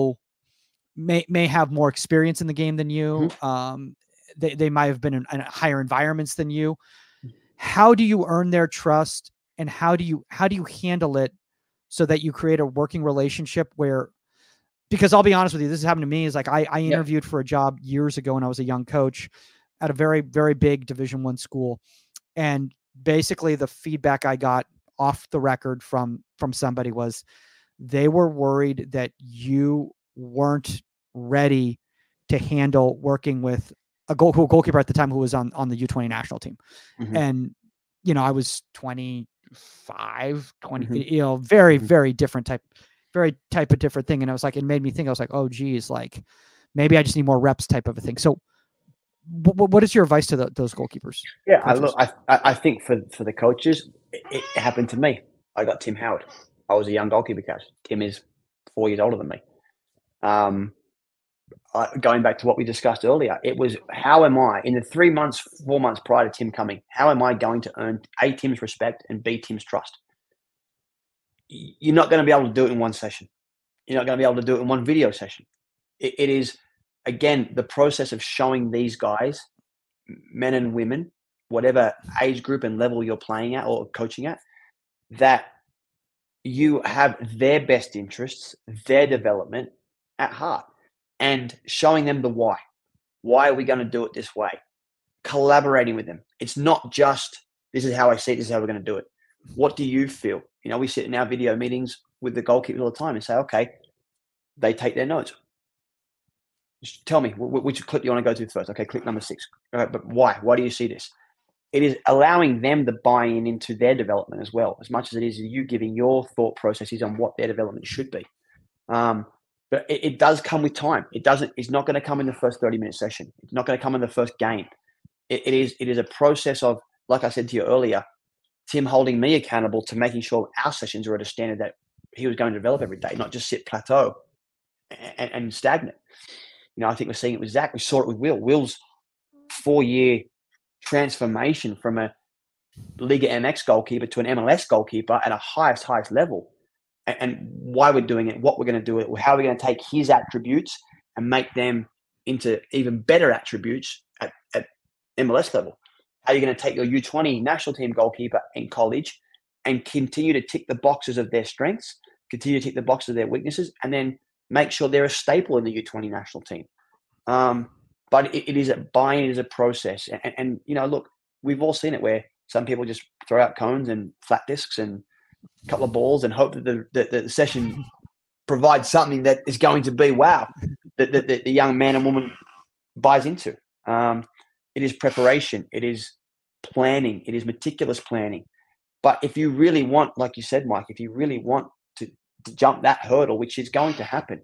Speaker 5: have more experience in the game than you. They might have been in higher environments than you. How do you earn their trust, and how do you handle it so that you create a working relationship where? Because I'll be honest with you, this has happened to me. Is like I interviewed for a job years ago when I was a young coach at a very, very big Division I school. And basically the feedback I got off the record from somebody was they were worried that you weren't ready to handle working with a goalkeeper at the time who was on the U20 national team. And, I was 25, 20, very, very different type of different thing. And I was like, it made me think, I was like, oh geez, like maybe I just need more reps type of a thing. So what is your advice to those goalkeepers?
Speaker 6: Yeah. I think for the coaches, it happened to me. I got Tim Howard. I was a young goalkeeper coach. Tim is 4 years older than me. going back to what we discussed earlier, it was how am I, in the 3 months, 4 months prior to Tim coming, how am I going to earn A, Tim's respect and B, Tim's trust? You're not going to be able to do it in one session. You're not going to be able to do it in one video session. It is, again, the process of showing these guys, men and women, whatever age group and level you're playing at or coaching at, that you have their best interests, their development at heart, and showing them the why. Why are we going to do it this way? Collaborating with them. It's not just, this is how I see it, this is how we're going to do it. What do you feel? We sit in our video meetings with the goalkeepers all the time and say, okay, they take their notes. Just tell me, which clip do you want to go to first? Okay, clip number 6. But why? Why do you see this? It is allowing them to buy into their development as well, as much as it is you giving your thought processes on what their development should be. But it does come with time. It's not going to come in the first 30-minute session. It's not going to come in the first game. It is a process of, like I said to you earlier, Tim holding me accountable to making sure our sessions are at a standard that he was going to develop every day, not just sit plateau and stagnant. I think we're seeing it with Zach. We saw it with Will. Will's 4-year transformation from a Liga MX goalkeeper to an MLS goalkeeper at a highest level. And why we're doing it, what we're going to do it, how we're going to take his attributes and make them into even better attributes at MLS level. How you're going to take your U20 national team goalkeeper in college and continue to tick the boxes of their strengths, continue to tick the boxes of their weaknesses, and then make sure they're a staple in the U20 national team. But it is a buy-in, it is a process. And look, we've all seen it where some people just throw out cones and flat discs and a couple of balls and hope that the session provides something that is going to be wow, that the young man and woman buys into. It is preparation. It is planning. It is meticulous planning. But if you really want, like you said, Mike, if you really want to jump that hurdle, which is going to happen,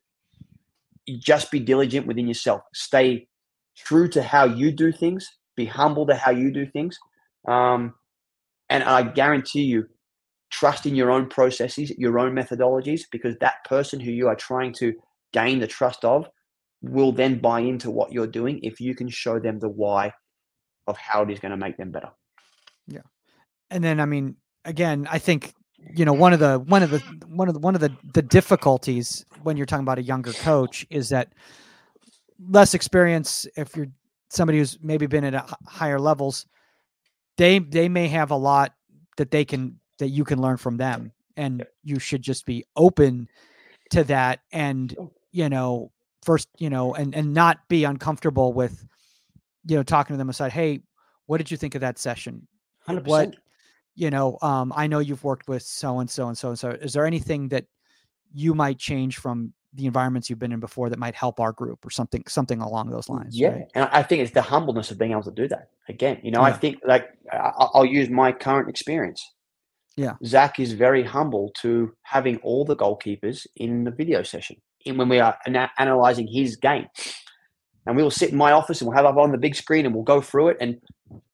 Speaker 6: you just be diligent within yourself. Stay true to how you do things. Be humble to how you do things. And I guarantee you, trust in your own processes, your own methodologies, because that person who you are trying to gain the trust of will then buy into what you're doing if you can show them the why of how it is going to make them better.
Speaker 5: Yeah. And then, again, I think, one of the difficulties when you're talking about a younger coach is that less experience, if you're somebody who's maybe been at higher levels, they may have a lot that you can learn from them. And you should just be open to that. And, first, and not be uncomfortable with, talking to them aside. Hey, what did you think of that session?
Speaker 6: 100%.
Speaker 5: What, I know you've worked with so-and-so and so-and-so. Is there anything that you might change from the environments you've been in before that might help our group or something along those lines?
Speaker 6: Yeah.
Speaker 5: Right?
Speaker 6: And I think it's the humbleness of being able to do that. Again, I think I'll use my current experience.
Speaker 5: Yeah.
Speaker 6: Zach is very humble to having all the goalkeepers in the video session when we are analyzing his game. And we will sit in my office and we'll have up on the big screen and we'll go through it. And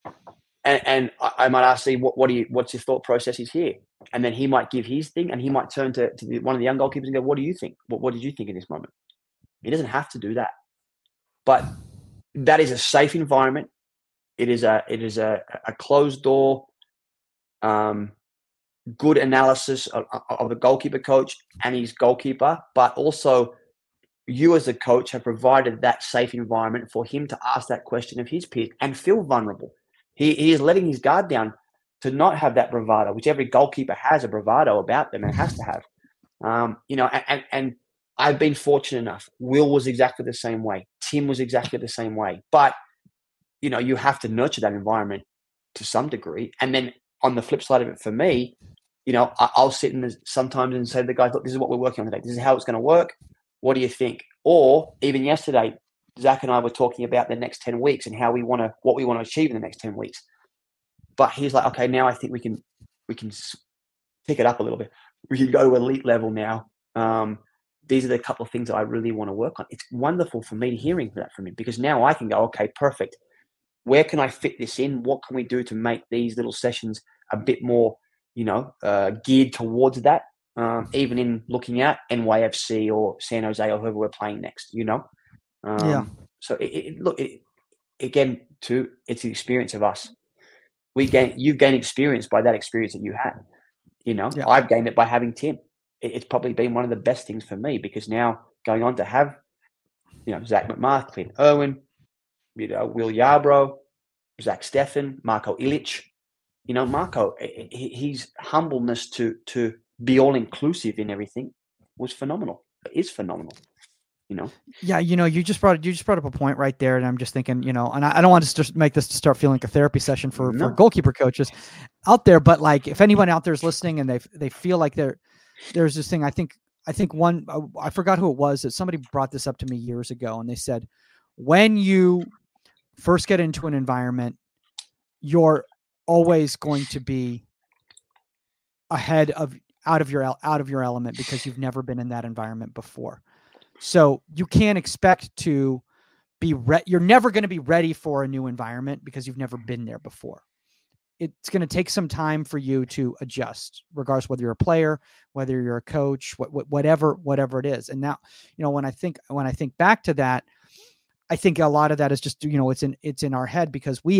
Speaker 6: I might ask Steve, what's your thought processes here? And then he might give his thing and he might turn to one of the young goalkeepers and go, what do you think? What did you think in this moment? He doesn't have to do that. But that is a safe environment. It is a closed door, good analysis of the goalkeeper coach and his goalkeeper, but also you as a coach have provided that safe environment for him to ask that question of his peers and feel vulnerable. He is letting his guard down to not have that bravado, which every goalkeeper has a bravado about them and has to have. And I've been fortunate enough. Will was exactly the same way. Tim was exactly the same way. But, you have to nurture that environment to some degree. And then on the flip side of it for me, I'll sit sometimes and say to the guys, look, this is what we're working on today. This is how it's going to work. What do you think? Or even yesterday, Zach and I were talking about the next 10 weeks and what we want to achieve in the next 10 weeks. But he's like, okay, now I think we can pick it up a little bit. We can go to elite level now. These are the couple of things that I really want to work on. It's wonderful for me hearing that from him because now I can go, okay, perfect. Where can I fit this in? What can we do to make these little sessions a bit more, geared towards that? Even in looking at NYFC or San Jose or whoever we're playing next, So again, too, it's the experience of us. You've gained experience by that experience that you had. I've gained it by having Tim. It's probably been one of the best things for me, because now going on to have, Zach McMath, Clint Irwin, Will Yarbrough, Zach Steffen, Marco Ilic. Marco, his humbleness to be all inclusive in everything was phenomenal. It is phenomenal.
Speaker 5: Yeah, you just brought up a point right there, and I'm just thinking, and I don't want to just make this to start feeling like a therapy session for goalkeeper coaches out there, but like if anyone out there is listening and they feel like there's this thing, I think one, I forgot who it was, that somebody brought this up to me years ago, and they said, when you first get into an environment, you're always going to be out of your element, because you've never been in that environment before. So you can't expect to be you're never going to be ready for a new environment because you've never been there before. It's going to take some time for you to adjust, regardless whether you're a player, whether you're a coach, whatever it is. And now, when I think back to that, I think a lot of that is just, it's in our head, because we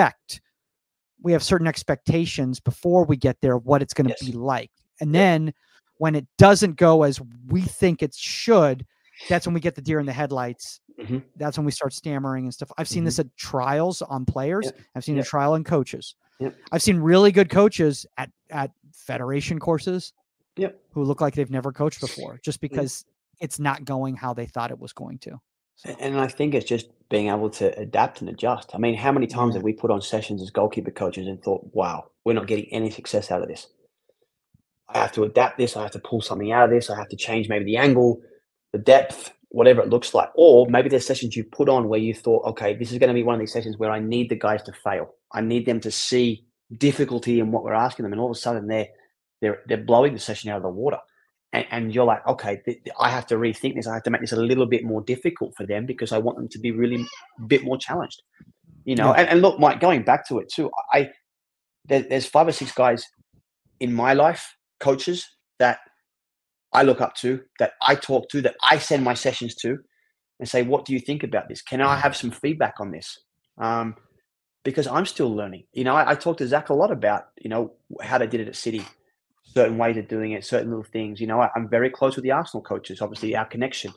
Speaker 5: have certain expectations before we get there, what it's going to be like. And then when it doesn't go as we think it should, that's when we get the deer in the headlights. Mm-hmm. That's when we start stammering and stuff. I've seen this at trials on players. Yep. I've seen a trial on coaches. Yep. I've seen really good coaches at federation courses who look like they've never coached before, just because it's not going how they thought it was going to. So.
Speaker 6: And I think it's just being able to adapt and adjust. I mean, how many times have we put on sessions as goalkeeper coaches and thought, wow, we're not getting any success out of this. I have to adapt this. I have to pull something out of this. I have to change maybe the angle, the depth, whatever it looks like. Or maybe there's sessions you put on where you thought, okay, this is going to be one of these sessions where I need the guys to fail. I need them to see difficulty in what we're asking them. And all of a sudden they're blowing the session out of the water. And you're like, okay, I have to rethink this. I have to make this a little bit more difficult for them, because I want them to be really a bit more challenged. And look, Mike, going back to it too, there's 5 or 6 guys in my life, coaches, that I look up to, that I talk to, that I send my sessions to and say, what do you think about this? Can I have some feedback on this? Because I'm still learning. I talk to Zach a lot about, how they did it at City, certain ways of doing it, certain little things. I'm very close with the Arsenal coaches, obviously our connection.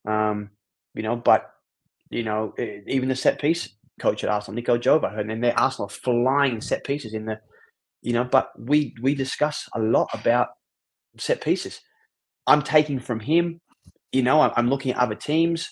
Speaker 6: But even the set piece coach at Arsenal, Nico Jova, and then their Arsenal flying set pieces in the, but we discuss a lot about set pieces. I'm taking from him, I'm looking at other teams.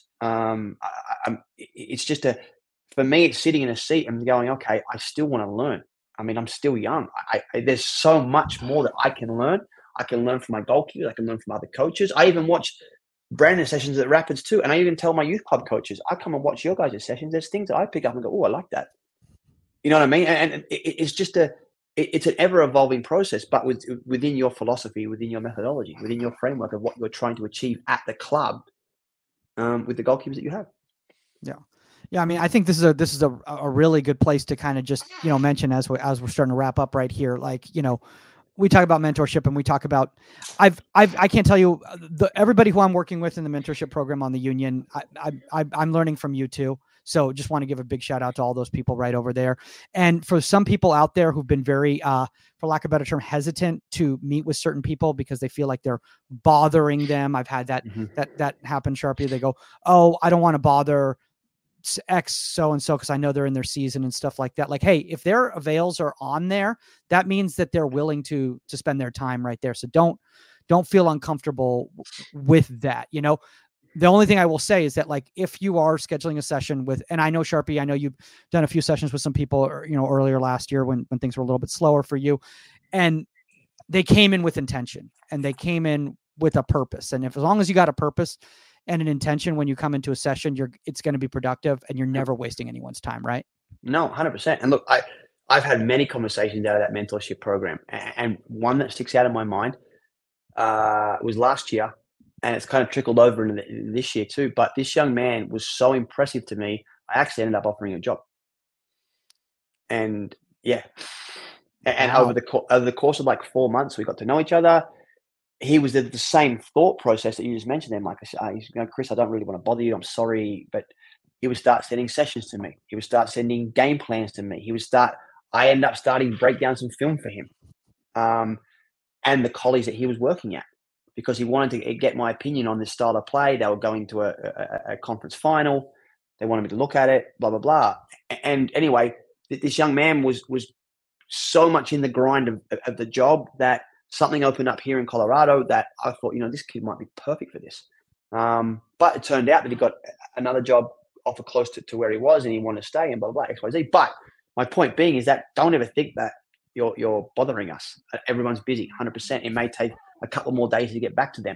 Speaker 6: It's just for me, it's sitting in a seat and going, okay, I still want to learn. I mean, I'm still young. There's so much more that I can learn. I can learn from my goalkeepers. I can learn from other coaches. I even watch Brandon sessions at Rapids too. And I even tell my youth club coaches, I come and watch your guys' sessions. There's things that I pick up and go, oh, I like that. You know what I mean? And it's just it's an ever-evolving process, but within your philosophy, within your methodology, within your framework of what you're trying to achieve at the club, with the goalkeepers that you have.
Speaker 5: Yeah. Yeah, I mean, I think this is a really good place to kind of just, mention as we're starting to wrap up right here. Like, we talk about mentorship, and we talk about, I can't tell you everybody who I'm working with in the mentorship program on the Union. I'm learning from you too. So just want to give a big shout out to all those people right over there. And for some people out there who've been very, for lack of a better term, hesitant to meet with certain people because they feel like they're bothering them. I've had that happen, Sharpie. They go, oh, I don't want to bother X so-and-so because I know they're in their season and stuff like that. Like, hey, if their avails are on there, that means that they're willing to spend their time right there. So don't feel uncomfortable with that. The only thing I will say is that, like, if you are scheduling a session with, and I know Sharpie, I know you've done a few sessions with some people, earlier last year when things were a little bit slower for you, and they came in with intention and they came in with a purpose. And as long as you got a purpose and an intention when you come into a session, it's going to be productive, and you're never wasting anyone's time, right?
Speaker 6: No, 100%. And look, I've had many conversations out of that mentorship program, and one that sticks out in my mind was last year, and it's kind of trickled over into this year too. But this young man was so impressive to me, I actually ended up offering a job. And yeah, and wow. over the course of like 4 months, we got to know each other. he was the same thought process that you just mentioned there, Mike. I said, Chris, I don't really want to bother you. I'm sorry. But he would start sending sessions to me. He would start sending game plans to me. I ended up starting to break down some film for him and the colleagues that he was working at, because he wanted to get my opinion on this style of play. They were going to a conference final. They wanted me to look at it, blah, blah, blah. And anyway, this young man was so much in the grind of the job that something opened up here in Colorado that I thought, this kid might be perfect for this. But it turned out that he got another job offer close to where he was, and he wanted to stay and blah, blah, blah, X, Y, Z. But my point being is that don't ever think that you're bothering us. Everyone's busy, 100%. It may take a couple more days to get back to them.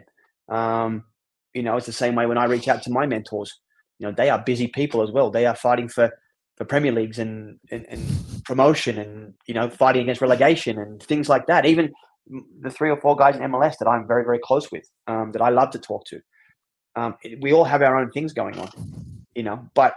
Speaker 6: It's the same way when I reach out to my mentors. They are busy people as well. They are fighting for Premier Leagues and promotion and, fighting against relegation and things like that. Even the 3 or 4 guys in MLS that I'm very, very close with, that I love to talk to. We all have our own things going on, but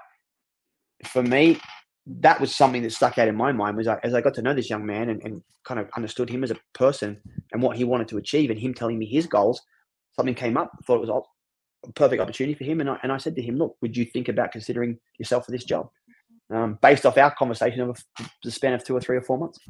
Speaker 6: for me, that was something that stuck out in my mind as I got to know this young man and kind of understood him as a person and what he wanted to achieve, and him telling me his goals, something came up. I thought it was a perfect opportunity for him. And I said to him, look, would you think about considering yourself for this job? Based off our conversation of the span of 2 or 3 or 4 months.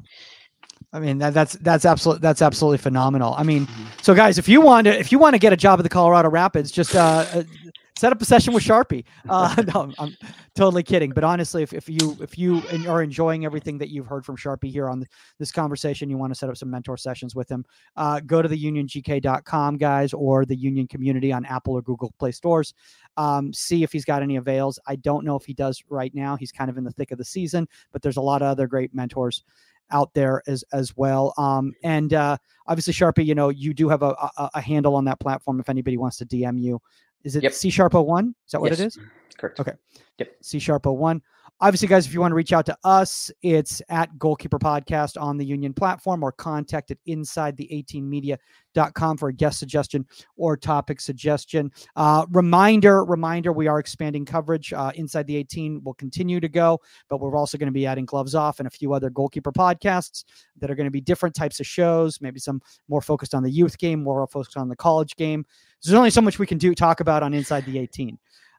Speaker 5: I mean, that's absolutely phenomenal. I mean, so guys, if you want to get a job at the Colorado Rapids, just set up a session with Sharpie. No, I'm totally kidding. But honestly, if you are enjoying everything that you've heard from Sharpie here on this conversation, you want to set up some mentor sessions with him, go to theuniongk.com, guys, or the Union Community on Apple or Google Play stores. See if he's got any avails. I don't know if he does right now. He's kind of in the thick of the season, but there's a lot of other great mentors out there as well. And obviously, Sharpie, you do have a handle on that platform if anybody wants to DM you. Is it C#01? Is that what it is?
Speaker 6: Correct.
Speaker 5: Okay.
Speaker 6: Yep.
Speaker 5: C#01. Obviously, guys, if you want to reach out to us, it's at Goalkeeper Podcast on the Union platform, or contact at InsideThe18Media.com for a guest suggestion or topic suggestion. Reminder, we are expanding coverage. Inside the 18 will continue to go, but we're also going to be adding Gloves Off and a few other goalkeeper podcasts that are going to be different types of shows, maybe some more focused on the youth game, more focused on the college game. There's only so much we can talk about on Inside the 18.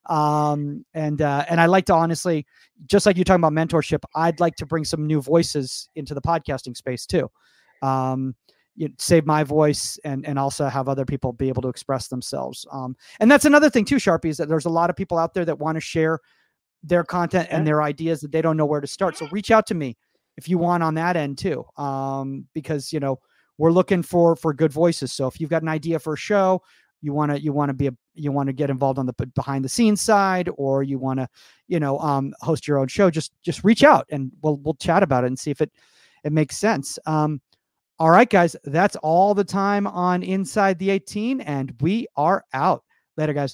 Speaker 5: And I like to, honestly, just like you're talking about mentorship, I'd like to bring some new voices into the podcasting space too. Save my voice and also have other people be able to express themselves. And that's another thing too, Sharpie, is that there's a lot of people out there that want to share their content and their ideas that they don't know where to start. So reach out to me if you want on that end too. Because, we're looking for good voices. So if you've got an idea for a show, you want to get involved on the behind the scenes side, or you want to, host your own show, just reach out and we'll chat about it and see if it makes sense. All right, guys, that's all the time on Inside the 18, and we are out. Later, guys.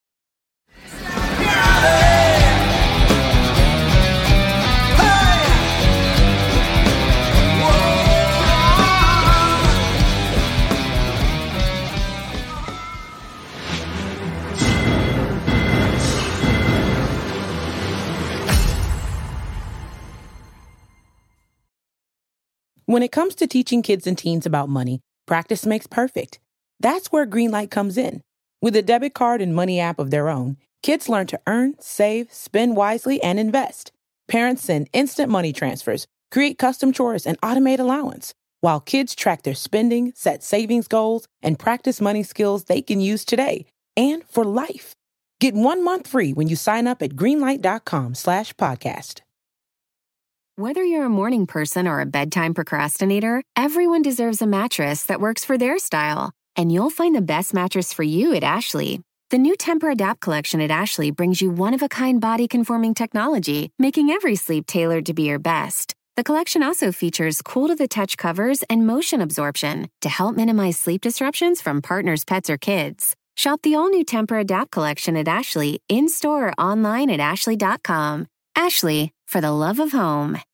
Speaker 10: When it comes to teaching kids and teens about money, practice makes perfect. That's where Greenlight comes in. With a debit card and money app of their own, kids learn to earn, save, spend wisely, and invest. Parents send instant money transfers, create custom chores, and automate allowance, while kids track their spending, set savings goals, and practice money skills they can use today and for life. Get 1 month free when you sign up at greenlight.com/podcast.
Speaker 11: Whether you're a morning person or a bedtime procrastinator, everyone deserves a mattress that works for their style. And you'll find the best mattress for you at Ashley. The new Tempur-Adapt collection at Ashley brings you one-of-a-kind body-conforming technology, making every sleep tailored to be your best. The collection also features cool-to-the-touch covers and motion absorption to help minimize sleep disruptions from partners, pets, or kids. Shop the all-new Tempur-Adapt collection at Ashley, in-store or online at ashley.com. Ashley, for the love of home.